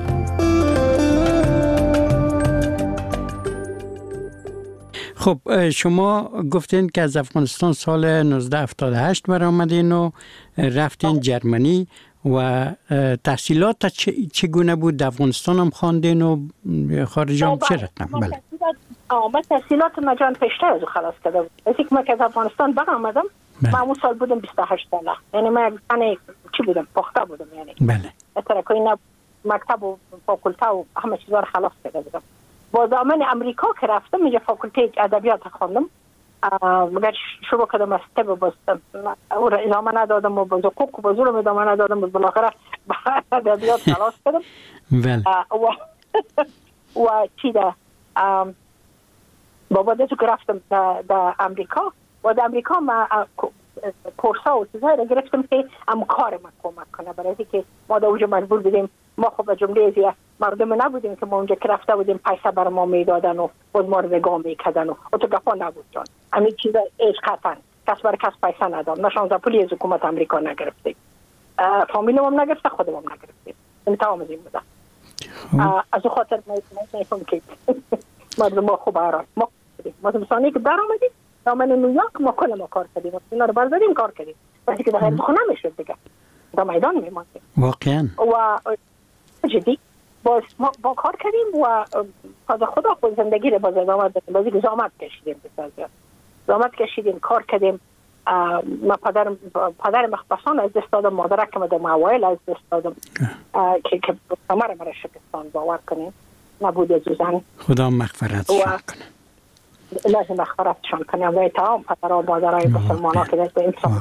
خب شما گفتین که از افغانستان سال نوزده هفتاد و هشت برآمدین و رفتین جرمنی و تحصیلات چگونه بود؟ در افغانستان هم خواندین و خارج هم چه رقم؟ بله من تحصیلات مجان پیشتر از خلاص کرده بود. از اینکه من که از افغانستان برآمدم من اون سال بودم بیست و هشت ساله یعنی من چی بودم پخته بودم یعنی بله اترکوی نه مکتب و فاکولته و همه چیزا رو خلاص کرده بودم. با زمان امریکا که رفتم اینجا فاکولته ادبیات خواندم مگر شروع کردم از طب بستم او را ادامه ندادم و با حقوق و بازور ادامه ندادم و بالاخره ادبیات خلاص کردم و و چی ده با بعد که رفتم در امریکا و در امریکا ما کورسا و چیزهای را گرفتم که هم کار ما کمک کنه برای اینکه ما در اونجا مجبور بودیم ما خب به جمله ازی مردم نبودیم که ما اونجا که رفته بودیم پیسه بر ما میدادن و باز ما رو نگاه میکردن و اتوگفا نبود جان همین چیزا ایش قطعا کس بر کس پیسه نداد نشان از پولی از حکومت امریکا نگرفتیم فامیلم هم نگرفته خودم هم نگرفتیم این تمام از این بوده از او خاطر میفهم که مردم ما خوب آراد ما ما زمستانی که در آمدیم دامن نیویورک ما کل ما کار کردیم اینا رو برداریم کار کردیم وقتی که در غیر خونه میشد دیگه در میدان میماندیم واقعا و جدی با با کار کردیم و از خدا خود زندگی رو باز ادامه دادیم بازی که زحمت کشیدیم بسیار زحمت کشیدیم کار کردیم ما پدر پدر مختصان از دست دادم مادر که مدام اوایل از دست دادم که که تمام مرا شکستان باور کنیم نبود از زن خدا مغفرتشان کنه لازم مغفرتشان کنه و تمام پدر و مادرای مسلمان‌ها که دست انسان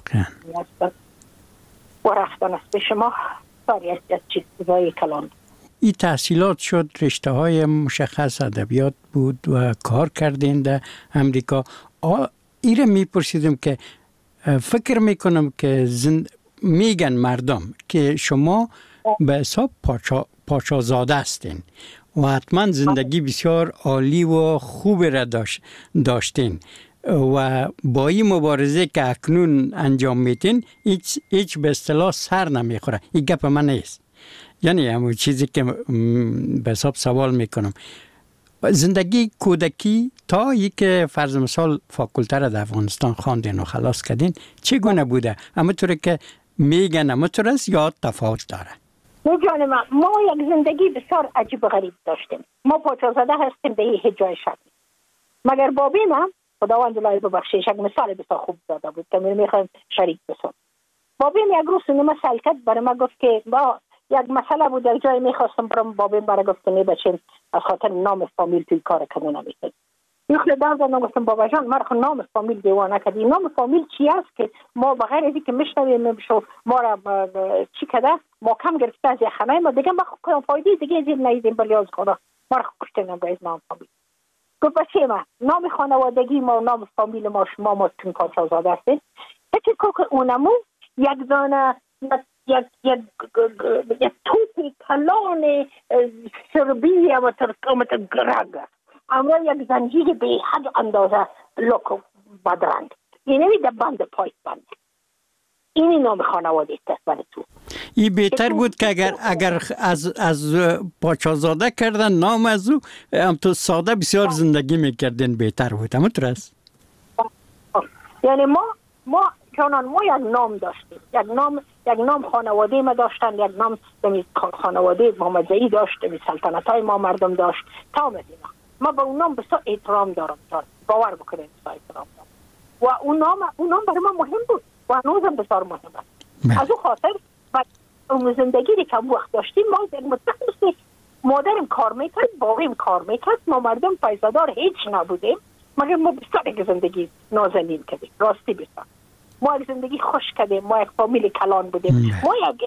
و رفتن است به شما ساری از چیزهای کلان این تحصیلات شد رشته های مشخص ادبیات بود و کار کردین در امریکا. ایره میپرسیدم که فکر میکنم که زند... میگن مردم که شما به حساب پاچا... پاچازاده هستین و حتما زندگی بسیار عالی و خوب را داشت... داشتین و با این مبارزه که اکنون انجام میتین هیچ, هیچ به اصطلاح سر نمیخوره. این گپ من نیست، یعنی همون چیزی که به حساب سوال میکنم زندگی کودکی تا یک که فرض مثال فاکولته را در افغانستان خواندین و خلاص کردین چگونه بوده؟ اما طوری که میگن اما طور است یا تفاوت داره؟ نه جان ما ما یک زندگی بسیار عجیب و غریب داشتیم. ما پاچازاده هستیم به هیچ جای شد مگر بابی ما خداوند لای ببخشیش یک مثال بسیار خوب داده بود که میخوایم شریک بسیم. بابیم یک روز سینما سلکت برای ما گفت که با یک مسئله بود یک جای میخواستم برم بابیم برای گفت که بچین از خاطر نام فامیل توی کار کنه نمیشه. یخل در زدن گفتم بابا جان ما رو نام فامیل دیوانه کردی. نام فامیل چی است که ما بغیر از اینکه میشنویم بشو ما را چی کده ما کم گرفته از خانه ما دیگه ما کنم فایده دیگه از این نیدیم بلی از خدا ما رو کشتنم به نام فامیل. گفت بچه ما نام خانوادگی ما نام فامیل ما شما ما تون پاچازاده هستید. بچه که اونمو یک دانه یک یک یک توپی کلان سربی و ترکمت گرگ امرا یک زنجیر به حد اندازه لکو بدرنگ. اینوی در بند پای بند. اینی نام خانواده است تو. این بهتر بود که اگر اگر از از پاچازاده کردن نام از او هم تو ساده بسیار زندگی میکردن بهتر بود. همونطور است. یعنی ما ما چونان ما یک نام داشتیم، یک نام یک نام خانواده ما داشتن، یک نام خانواده محمدزایی داشت، سلطنت های ما مردم داشت تا مدینه. ما به اون نام بسیار احترام دارم، باور بکنید بسیار احترام دارم و اون نام اون نام برای ما مهم بود و هنوزم بسیار مهم است. از اون خاطر و اون زندگی که وقت داشتیم ما مطمئن مادرم کار میکرد، باقیم کار میکرد، ما مردم پیسادار هیچ نبودیم، مگر ما بسیار یک زندگی نازنین کردیم. راستی بسیار ما یک زندگی خوش کردیم، ما یک فامیل کلان بودیم. ما یک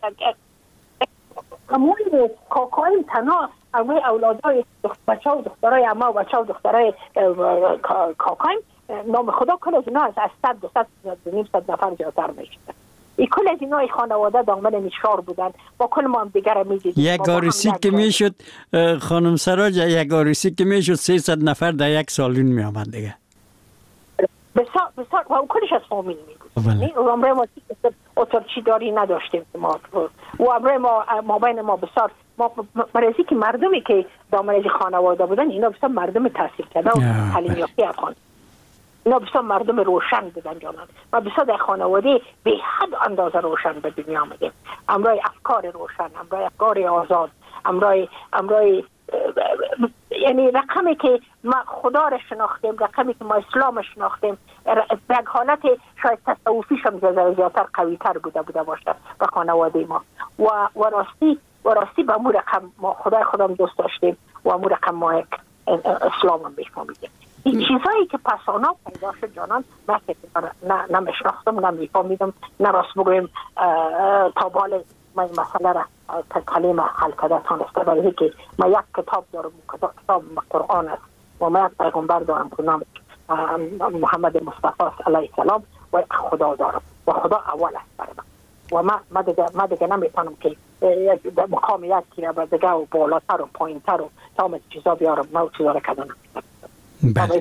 همون کاکایم تنها همون اولادای بچه و دخترای اما و بچه و دخترای کاکایم نام خدا کل از اینا از صد دو صد نیم صد نفر زیادتر میشد. این کل از اینا خانواده دامن نشار بودن با کل ما هم دیگر میدیدیم. یک عروسی که میشد خانم سراج، یک عروسی که میشد سیصد نفر در یک سالون می آمد دیگه. بسیار بسیار و کلش از فامیل می بود. و امروز ما اترچی داری نداشتیم ما و امروز ما ما بین ما بسیار ما برای که مردمی که دامن خانواده بودن اینا بسیار مردم تحصیل کرده و تعلیم یافته افغان، اینا بسیار مردم روشن بودن جانان. ما بسیار در خانواده به حد اندازه روشن به دنیا آمدیم. امروز افکار روشن، امروز افکار آزاد، امروز امروز یعنی رقمی که ما خدا را شناختیم، رقمی که ما اسلام شناختیم، در حالت شاید تصوفی شم زیادتر قوی تر بوده بوده باشه به خانواده ما و و راستی و راستی به امور رقم ما خدای خودم دوست داشتیم و امور رقم ما یک اسلام هم میفهمیدیم. این چیزایی که پسانا پیدا شد جانان من نه نمیشناختم، نمیفهمیدم، نه راست بگویم تا بال من مسئله را کلمه حل کرده تانسته، برای که من یک کتاب دارم، کتاب قرآن است و من یک پیغمبر دارم که نام محمد مصطفی علیه السلام و خدا دارم و خدا اول است برای من و من ما دیگه ما دیگه نمیتونم که در مقام یکی را به دیگه و بالاتر و پایینتر و تمام چیزا بیارم. من چیزا را کردن بله.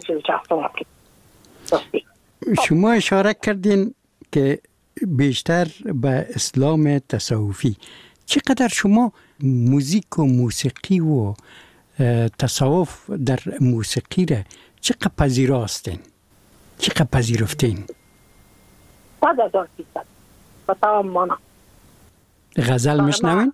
شما اشاره کردین که بیشتر به اسلام تصوفی، چقدر شما موزیک و موسیقی و تصوف در موسیقی را چقدر پذیراستین، چقدر پذیرفتین؟ صد هزار فیصد و تمام مانا. غزل میشنوین؟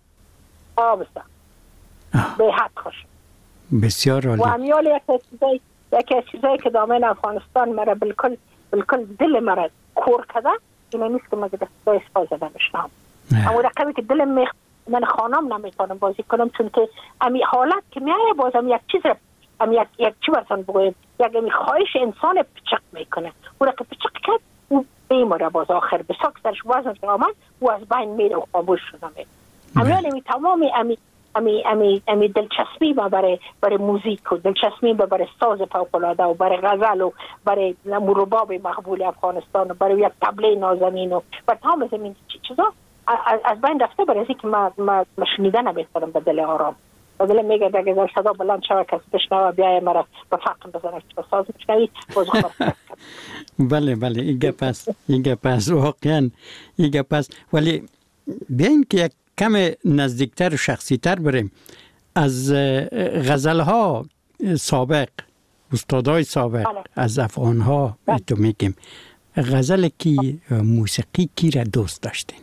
آه بسیار به حد خوش بسیار عالی. و امیال یک چیزایی یکی از چیزایی که دامن افغانستان مرا بالکل بالکل دل مرا کور کرده اینه نیست که من دستای اسپازه بمشنم. اما رقمی که دلم میخ من خانم نمیتونم بازی کنم چون که امی حالت که میایه بازم یک چیز ام یک یک چی برسان بگویم یک امی خواهش انسان پچق میکنه و رقم پچق کرد او بیماره باز آخر بساک سرش وزن آمد و از بین میره و خاموش شده میره. امیال امی تمام امی امی امی امی دلچسبی ما برای برای موزیک و دلچسبی ما برای ساز فوق‌العاده و برای غزل و برای رباب مقبول افغانستان و برای یک طبله نازنین و برای تمام زمین چیزا از بین رفته. برای اینکه ما ما شنیدن نمیتونم به دل آرام و دل میگه اگه در صدا بلند شوه کسی بشنوه بیای مرا به فقم بزنه که ساز میشنوی باز خواست. بله بله این گپ است، این گپ است واقعا این گپ است. ولی بیاین که یک کم نزدیکتر و شخصیتر بریم از غزلها سابق، استادای سابق بله. از افغانها بله. تو میگیم غزل کی موسیقی کی را دوست داشتین؟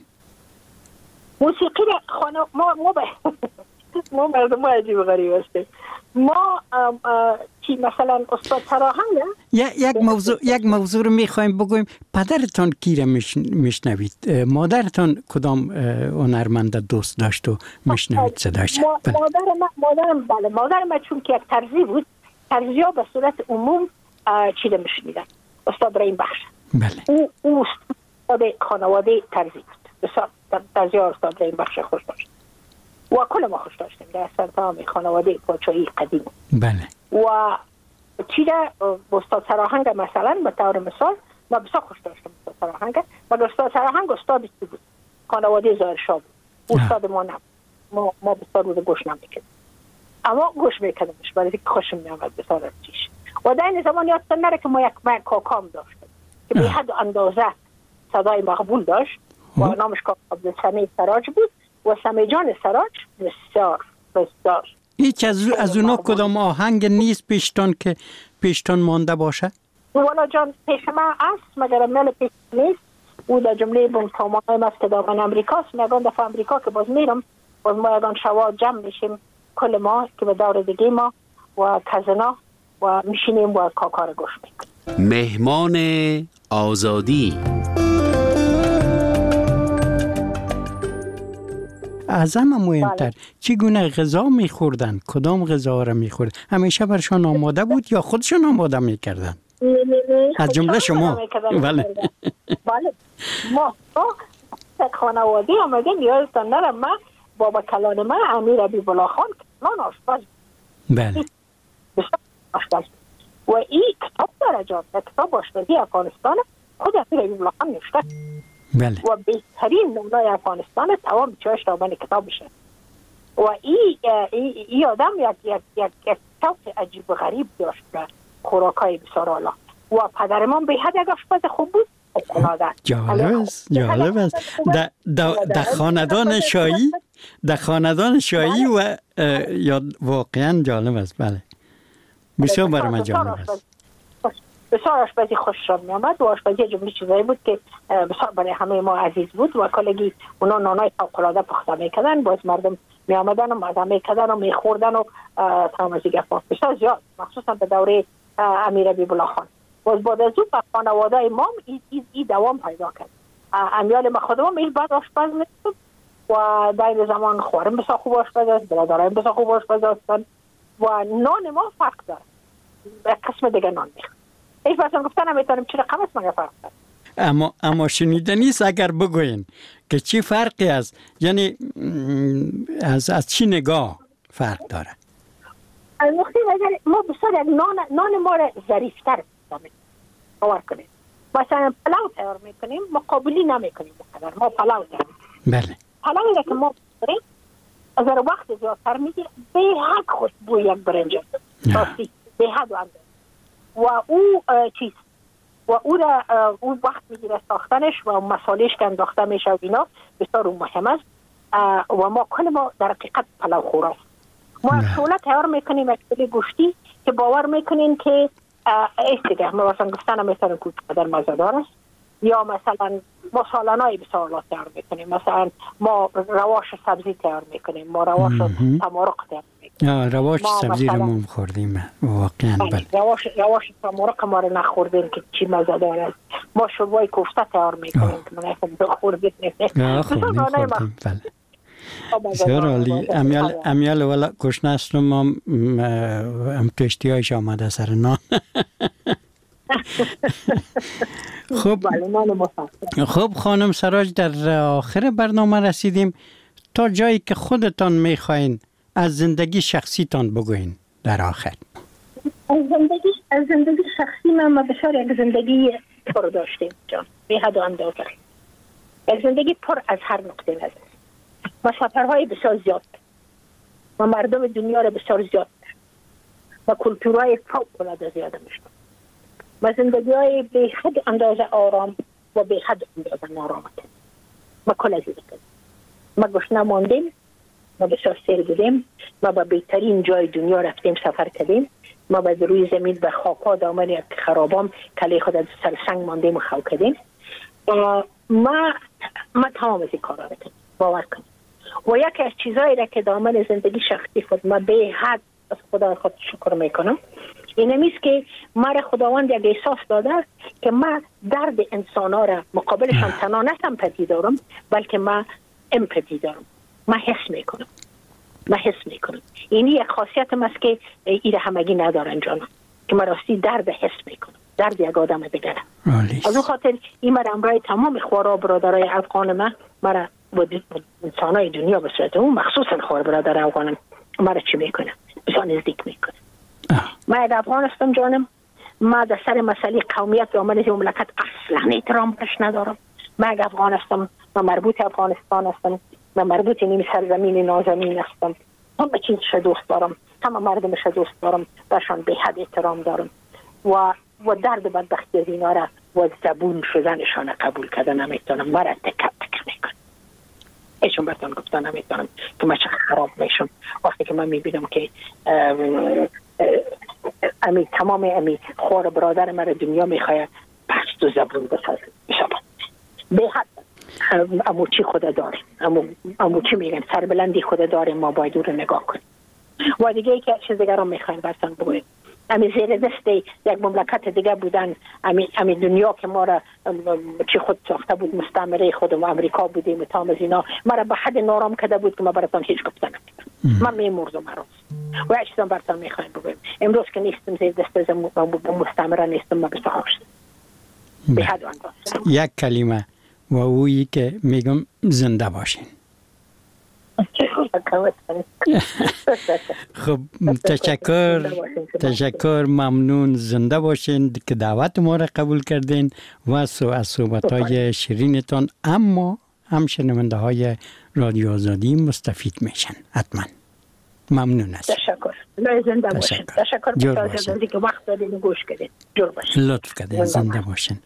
موسیقی را خانه ما ما به ما مردم عجیب غریب هستیم. ما چی مثلا استاد سراهنگ یک موضوع یک موضوع رو میخوایم بگویم. پدرتان کی را میشنوید؟ مادرتان کدام هنرمند دوست داشت و میشنوید صداش؟ مادر ما مادرم بله مادر ما چون که یک ترزی بود، ترزی‌ها به صورت عموم چی را میشنیدن؟ استاد رحیم بخش بله او او استاد خانواده ترزی بود. بسیار ترزی‌ها استاد رحیم بخش خوش داشت و کل ما خوش داشتیم در سرطان خانواده پاچایی قدیم. بله. و چی را استاد سراهنگ مثلا به طور مثال ما بسیار خوش داشتیم استاد سراهنگ. مگر استاد سراهنگ استاد چی بود؟ خانواده ظاهرشاه بود. استاد ما نبود. ما ما بسیار بود گوش نمیکردیم. اما گوش میکردیمش برای اینکه خوشم میامد بسیار از چیش. و در این زمان یادتان نره که ما یک کاکام داشتیم که به حد اندازه صدای مقبول داشت و نامش کاکا عبدالسمیع سراج بود و سمیع جان سراج بسیار بسیار. هیچ از, از اونا کدام آهنگ نیست پیشتان که پیشتان مانده باشه؟ والا جان پیش من است مگر مل پیش نیست. او در جمله بمتامانه است که دامن امریکاست. میگن دفعه امریکا که باز میرم باز ما یکان شوا جمع میشیم کل ما که به دور دیگه ما و کزنا و میشینیم و کاکار گوش میکنیم. مهمان آزادی. از همه مهمتر چگونه غذا میخوردن؟ کدام غذا را میخوردن؟ همیشه برشان آماده بود یا خودشان آماده میکردن؟ از جمله شما؟ بله بله ما یک خانواده آمدیم یادتان نرم من بابا کلان من امیر حبیب الله خان کلان آشپز بله آشپز و این کتاب داره جان کتاب آشپزی افغانستان خود امیر حبیب الله خان نوشته بله و بهترین نمونه افغانستان تمام چهش دامن کتاب بشه و این ای, ای آدم یک یک یک یک کتاب عجیب و غریب داشت خوراکای بسیار اعلی و پدر من به حد یک آشپز خوب بود. جالب است جالب است در خاندان شاهی در خاندان شاهی و یا واقعا جالب است. بله بسیار برای من جالب است. بسیار آشپزی خوشم می آمد و آشپزی جمعی چیزایی بود که بسیار برای همه ما عزیز بود و کلگی اونا نانای فوق‌العاده پخته میکردن باز مردم می آمدن و مزه میکردن و میخوردن و تمازی گفت بسیار زیاد مخصوصا به دوره امیر حبیب الله خان. باز بعد از اون خانواده امام این ای, ای دوام پیدا کرد. امیال ما خودم این بعد آشپز میشد و در این زمان خوارم بسیار خوب آشپز است برادرایم بسیار خوب آشپز هستند و نان ما فرق داره یک قسم دیگه نان میخواد. ایش باشم گفتن نمیتونم چی رقم است مگه فرق داره. اما اما شنیده نیست اگر بگوین که چی فرقی است یعنی از از چی نگاه فرق داره؟ از نقطه نظر ما بسیار نان نان ما را ظریفتر باور کنیم. مثلا پلاو تیار میکنیم مقابلی نمیکنیم بقدر ما پلاو تیار بله پلاوی که ما بریم از وقت زیادتر میگیره به حد خوشبو یک برنج راستی به حد و اندازه و او چیز و او را او وقت میگیره ساختنش و مسالهش که انداخته میشه و اینا بسیار مهم است و ما کل ما در حقیقت پلاو خوراست. ما شوله تیار میکنیم یک کلی گوشتی که باور میکنین که ایستگه ما مثلا گفتن میتونیم که قدر مزدار است یا مثلا ما سالانای بسیار لا تیار میکنیم مثلا ما رواش سبزی تیار میکنیم ما رواش تمارق تیار میکنیم رواش سبزی رو ما خوردیم واقعا بله رواش رواش تمارق ما رو نخوردیم که چی مزدار است ما شوربای کوفته تیار میکنیم که من اصلا خوردیم نه خوردیم خوردیم بله بسیار عالی. امیال امیال ولی گشنه است ما هم کشتی هایش آمده سر نان. خب خب خانم سراج در آخر برنامه رسیدیم تا جایی که خودتان میخواین از زندگی شخصیتان بگوین در آخر. از زندگی از زندگی شخصی من ما بسیار یک زندگی پر داشتیم جان به حد و اندازه یک زندگی پر از هر نقطه نظر و سفرهای بسیار زیاد و مردم دنیا را بسیار زیاد و کلتورهای فوق‌العاده زیاده میشن و زندگی های به حد اندازه آرام و به حد اندازه نارامت ما کل از این ما گشنه ماندیم ما بسیار سیر بودیم ما به بهترین جای دنیا رفتیم سفر کردیم ما به روی زمین به خاکا دامن یک خرابام کلی خود از سر سنگ ماندیم و خو کردیم ما ما تمام از این کار را کردیم باور کنیم و یکی از چیزایی را که دامن زندگی شخصی خود ما به حد از خدا خود شکر میکنم این همیست که مرا خداوند یک احساس داده که من درد انسان ها را مقابلشان تنها نسم پدی دارم بلکه من امپدی دارم من حس میکنم من حس میکنم اینی یک خاصیت است که ایره همگی ندارن جانم که من راستی درد حس میکنم درد یک آدم دیگره از اون خاطر این مرا امرای تمام خوارا برادرای افغان من مرا و انسان های دنیا به صورت اون مخصوصا خوار برادر افغانم مرا چی میکنه بسیار نزدیک میکنه من از افغان هستم جانم من در سر مسئله قومیت و آمن مملکت اصلا احترام برش ندارم من از افغان هستم من مربوط افغانستان هستم من مربوط نیم سرزمین نازنین هستم همه چیزش دوست دارم همه مردمش دوست دارم برشان به حد احترام دارم و و درد بدبختی از اینا را و زبون شدنشان قبول کردن نمیتونم. مرا تکه تکه میکنم. ایشون براتون گفتن نمیتونم که من چقدر خراب میشم وقتی که من میبینم که امی تمام امی خوار برادر مرا دنیا میخواه پست و زبون بسازه بشابه به حد امو چی خود داره امو, امو چی میگن سربلندی خود داره ما باید او رو نگاه کنیم. و دیگه ای که چیز دیگر رو میخوایم برسان بگویم امی زیر دست یک مملکت دیگه بودن امی, امی دنیا که ما را چی خود ساخته بود مستعمره خودم و امریکا بودیم و تام از اینا ما را به حد نارام کده بود که ما براتان هیچ گفته نمیدم. من میمرزم مراز و یک چیزم براتان میخوایم بگویم امروز که نیستم زیر دست از مستعمره نیستم ما بسا هاشتم به حد انداز یک کلمه و اویی که میگم زنده باشین. خب تشکر تشکر ممنون زنده باشین که دعوت ما را قبول کردین و از صحبت های شیرینتان اما هم شنونده های رادیو آزادی مستفید میشن حتما. ممنون است. تشکر زنده باشین. تشکر بسازید که وقت دادین گوش کردین. جور باشین. لطف کردین زنده باشین.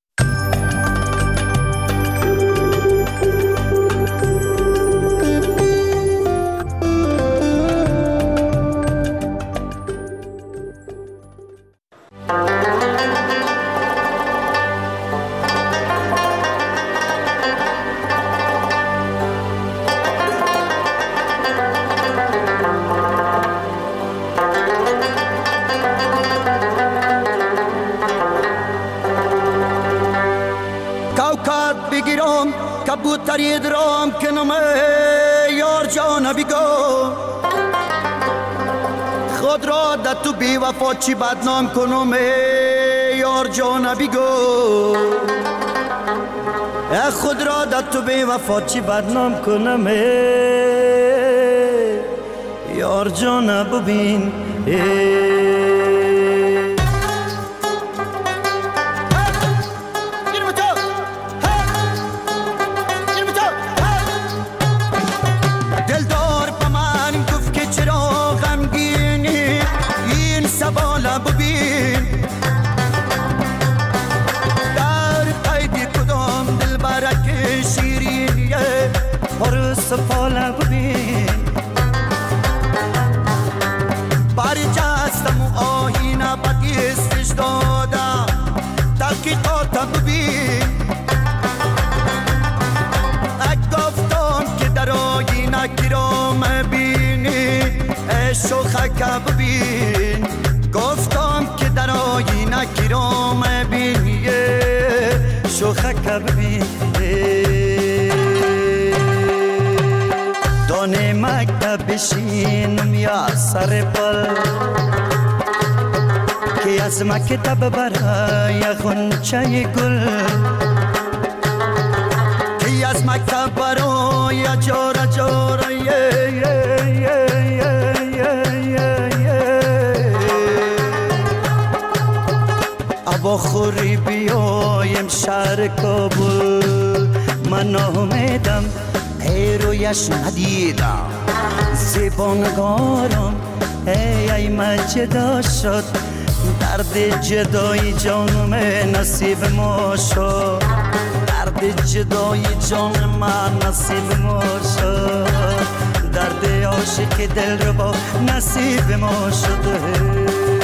کبوتری درام کنم یار جان بگو خود را در تو بی وفا چی بدنام کنم یار جان بگو خود را در تو بی وفا چی بدنام کنم یار جان ببین سفاله ببین برجستم و آهینه بدیستش دادم تحقیقاتم ببین اک گفتم که در آهینه کرام بینی شوخک ببین گفتم که در آهینه کرام بینی شوخک ببین دانه مکتب بشینم یا سر پل که از مکتب برای خونچه گل که از مکتب برای جاره جاره ابا خوری بیایم شهر کابل من نامیدم ای رویش ندیدم زبانگارم ای ای من جدا شد درد جدای جانم نصیب ما شد درد جدای جان من نصیب ما شد درد عاشق دل رو با نصیب ما شده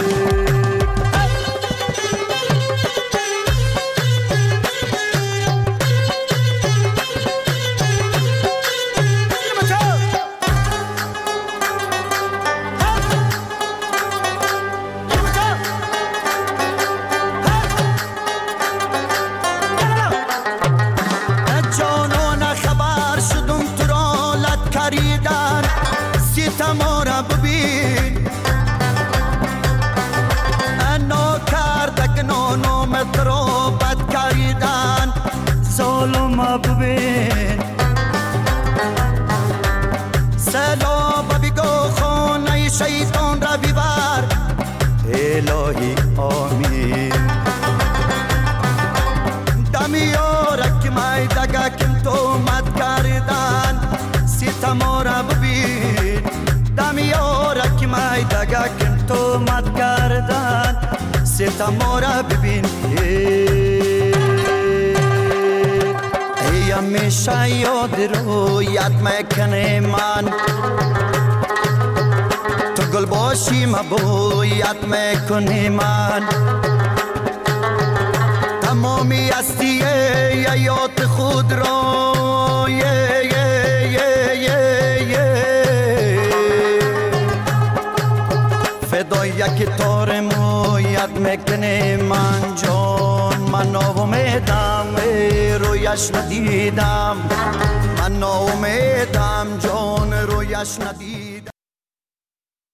ببین سلام بگو خونه شیطان را ببر الهی آمین دمیارک مای دگکم تو مد کردن ستما را ببین دمیارک مای دگکم تو مد کردن ما را ببین ای همیشه یاد رویت میکنه من تو گل باشی مبویت میکنی من تمامی هستی حیات خود را فدای یک تار مویت میکنه من جان من ناامیدم رویش ندیدم من ناامیدم جان رویش ندیدم